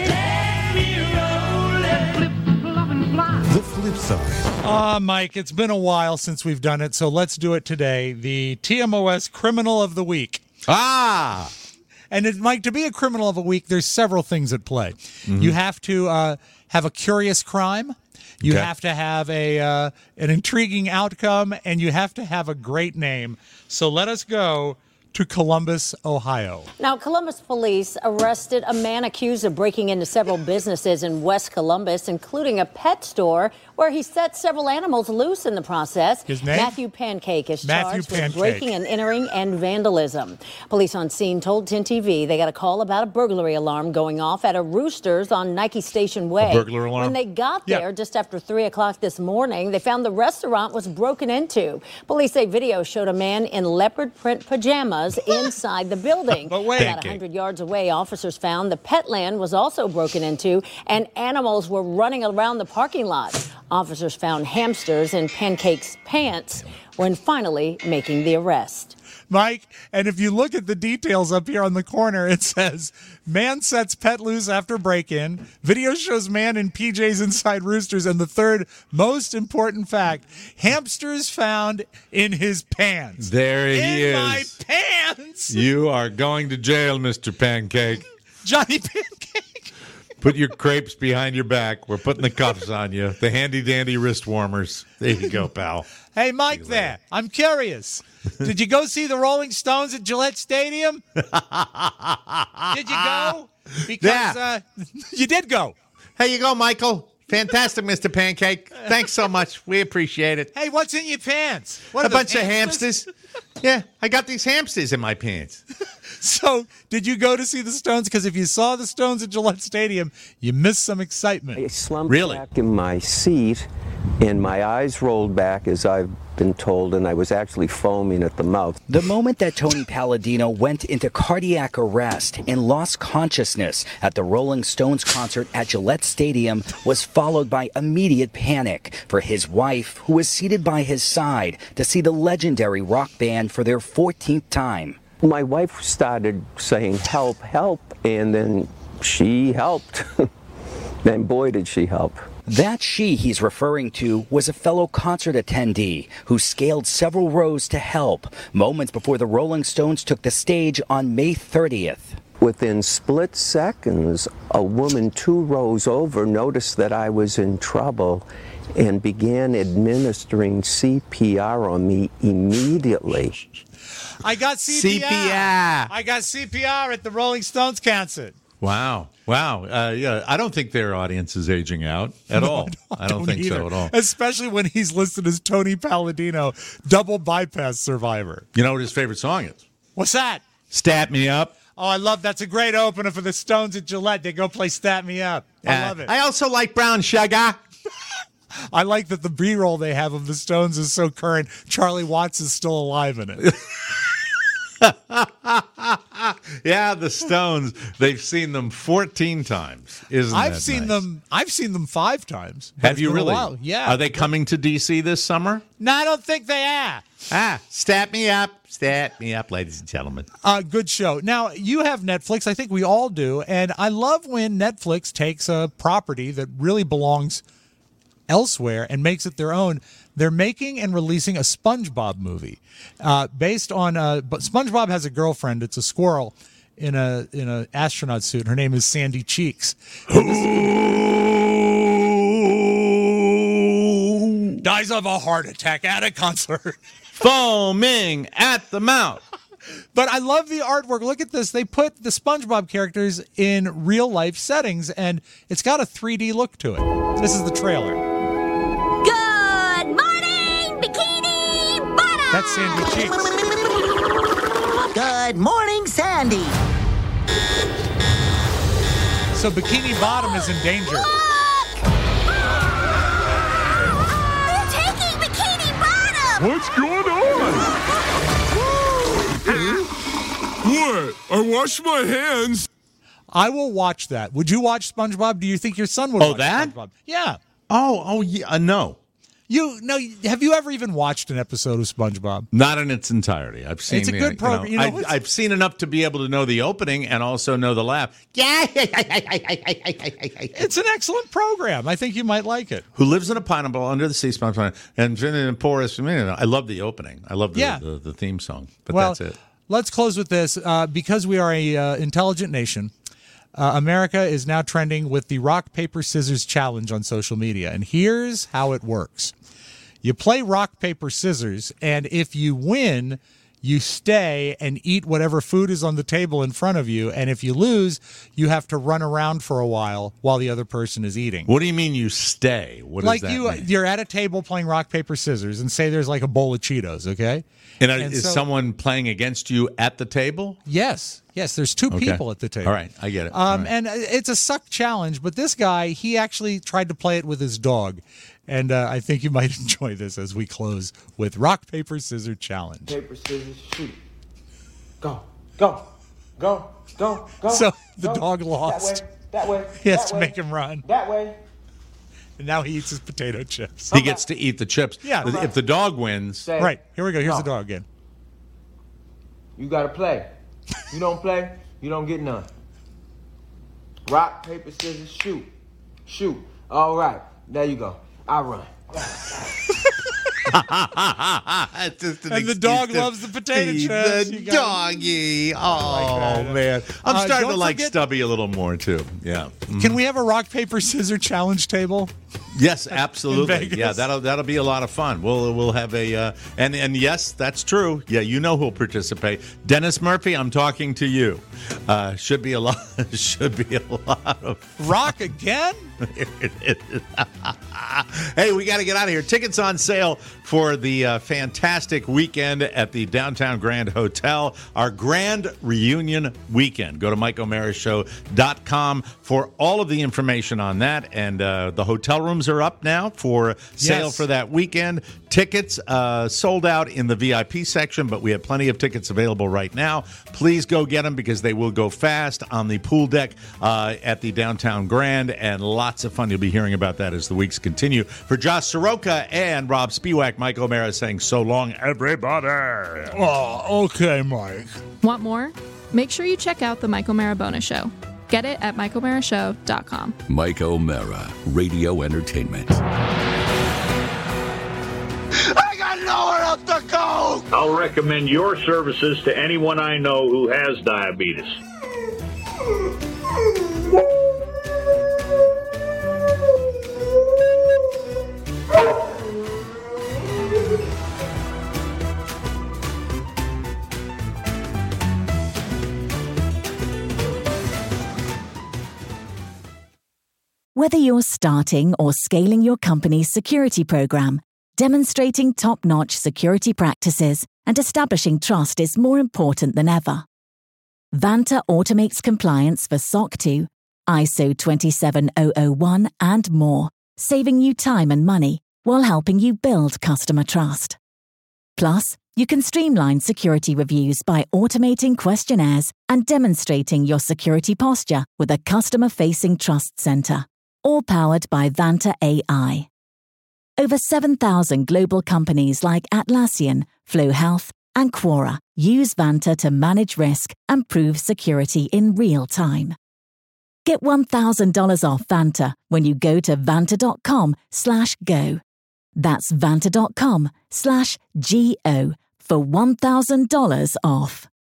The flip side. Ah, Mike, it's been a while since we've done it, so let's do it today. The T M O S Criminal of the Week. Ah! And it, Mike, to be a criminal of a week, there's several things at play. Mm-hmm. You have to uh, have a curious crime. You Okay. have to have a uh, an intriguing outcome, and you have to have a great name. So let us go to Columbus, Ohio. Now, Columbus police arrested a man accused of breaking into several businesses in West Columbus, including a pet store, where he set several animals loose in the process. His name? Matthew Pancake is Matthew charged Pancake. with breaking and entering and vandalism. Police on scene told ten T V they got a call about a burglary alarm going off at a Roosters on Nike Station Way. burglar alarm? When they got Yeah. there just after three o'clock this morning, they found the restaurant was broken into. Police say video showed a man in leopard print pajamas inside the building. But wait. About Pancake. one hundred yards away, officers found the Petland was also broken into and animals were running around the parking lot. Officers found hamsters in Pancake's pants when finally making the arrest. Mike, and if you look at the details up here on the corner, it says, man sets pet loose after break-in. Video shows man in P Js inside Roosters. And the third most important fact, hamsters found in his pants. There he in is. my pants! You are going to jail, Mister Pancake. Johnny Pancake. Put your crepes behind your back. We're putting the cuffs on you. The handy-dandy wrist warmers. There you go, pal. Hey, Mike there. I'm curious. Did you go see the Rolling Stones at Gillette Stadium? Did you go? Because Yeah. uh, you did go. Hey, you go, Michael. Fantastic, Mister Pancake. Thanks so much. We appreciate it. Hey, what's in your pants? What A are those, bunch of hamsters. Yeah, I got these hamsters in my pants. So, did you go to see the Stones? Because if you saw the Stones at Gillette Stadium, you missed some excitement. I slumped Really? back in my seat, and my eyes rolled back, as I've been told, and I was actually foaming at the mouth. The moment that Tony Palladino went into cardiac arrest and lost consciousness at the Rolling Stones concert at Gillette Stadium was followed by immediate panic for his wife, who was seated by his side to see the legendary rock band for their fourteenth time. My wife started saying, help, help, and then she helped. And boy, did she help. That she he's referring to was a fellow concert attendee who scaled several rows to help moments before the Rolling Stones took the stage on May thirtieth. Within split seconds, a woman two rows over noticed that I was in trouble and began administering C P R on me immediately. I got C P R. C P R. I got C P R at the Rolling Stones concert. Wow. Wow. Uh, yeah, I don't think their audience is aging out at No, all. I don't, I don't think either. so at all. Especially when he's listed as Tony Palladino, double bypass survivor. You know what his favorite song is? What's that? Stat Me Up. Oh, I love that's a great opener for the Stones at Gillette. They go play Stat Me Up. I Uh, love it. I also like Brown Sugar. I like that the B-roll they have of the Stones is so current. Charlie Watts is still alive in it. Yeah, the Stones. They've seen them fourteen times. Isn't I've that seen nice? them. I've seen them five times. but Have it's you been a really? while. Yeah. Are they coming to D C this summer? No, I don't think they are. Ah, stat me up, stat me up, ladies and gentlemen. Uh, good show. Now, you have Netflix. I think we all do. And I love when Netflix takes a property that really belongs elsewhere and makes it their own. They're making and releasing a SpongeBob movie uh, based on. Uh, but SpongeBob has a girlfriend. It's a squirrel in a in an astronaut suit. Her name is Sandy Cheeks. Dies of a heart attack at a concert. Foaming at the mouth. But I love the artwork. Look at this. They put the SpongeBob characters in real life settings, and it's got a three D look to it. This is the trailer. Good morning, Bikini Bottom! That's Sandy Cheeks. Good morning, Sandy. So Bikini Bottom is in danger. They're taking Bikini Bottom! What's going on? What? I wash my hands. I will watch that. Would you watch SpongeBob? Do you think your son would Oh, watch that? SpongeBob? Yeah. Oh, oh, yeah. Uh, no. You no. Have you ever even watched an episode of SpongeBob? Not in its entirety. I've seen. It's a the, good you program. know, You know, I've, it's- I've seen enough to be able to know the opening and also know the laugh. Yeah. It's an excellent program. I think you might like it. Who lives in a pineapple under the sea, SpongeBob, and in porous. I love the opening. I love the, Yeah. the, the theme song. But well, that's it. Let's close with this. Uh, because we are a uh, intelligent nation, uh, America is now trending with the rock, paper, scissors challenge on social media. And here's how it works. You play rock, paper, scissors, and if you win, you stay and eat whatever food is on the table in front of you. And if you lose, you have to run around for a while while the other person is eating. What do you mean you stay? What like does that you, mean? you're at a table playing rock, paper, scissors, and say there's like a bowl of Cheetos, okay? And, uh, And is so- someone playing against you at the table? Yes. Yes, there's two Okay. people at the table. All right, I get it. Um, All right. And it's a suck challenge, but this guy, he actually tried to play it with his dog. And uh, I think you might enjoy this as we close with rock, paper, scissors challenge. Paper, scissors, shoot. Go, go, go, go, go. So the go. dog lost. That way, that way. He has that to way, make him run. That way. And now he eats his potato chips. He gets to eat the chips. Yeah. If the dog wins. Say, Right. Here we go. Here's no. the dog again. You gotta play. You don't play, you don't get none. Rock, paper, scissors, shoot. Shoot. All right. There you go. I run. It's just an And the excuse dog to loves the potato feed chips. The You gotta- doggy. Oh, I like that. man. I'm Uh, starting to don't like forget- Stubby a little more, too. Yeah. Mhm. Can we have a rock, paper, scissors challenge table? Yes, absolutely. Vegas. Yeah, that'll that'll be a lot of fun. We'll we'll have a uh, and and yes, that's true. Yeah, you know who'll participate. Dennis Murphy, I'm talking to you. Uh, should be a lot. Should be a lot of Rock again? Hey, we got to get out of here. Tickets on sale for the uh, fantastic weekend at the Downtown Grand Hotel, our grand reunion weekend. Go to Mike O'Mara Show dot com for all of the information on that. And uh, the hotel rooms are up now for sale Yes. for that weekend. Tickets uh, sold out in the V I P section, but we have plenty of tickets available right now. Please go get them because they will go fast on the pool deck uh, at the Downtown Grand, and lots of fun. You'll be hearing about that as the weeks continue. For Josh Soroka and Rob Spiewak, Mike O'Mara saying so long, everybody. Oh, okay, Mike. Want more? Make sure you check out the Mike O'Mara Bonus Show. Get it at mike o'mara show dot com. Mike O'Mara, Radio Entertainment. I got nowhere else to go! I'll recommend your services to anyone I know who has diabetes. Whether you're starting or scaling your company's security program, demonstrating top-notch security practices and establishing trust is more important than ever. Vanta automates compliance for S O C two, I S O twenty-seven thousand one, and more, saving you time and money while helping you build customer trust. Plus, you can streamline security reviews by automating questionnaires and demonstrating your security posture with a customer-facing Trust Center, all powered by Vanta A I. Over seven thousand global companies like Atlassian, Flow Health, and Quora use Vanta to manage risk and prove security in real time. Get one thousand dollars off Vanta when you go to vanta.com slash go. That's vanta.com slash G-O for one thousand dollars off.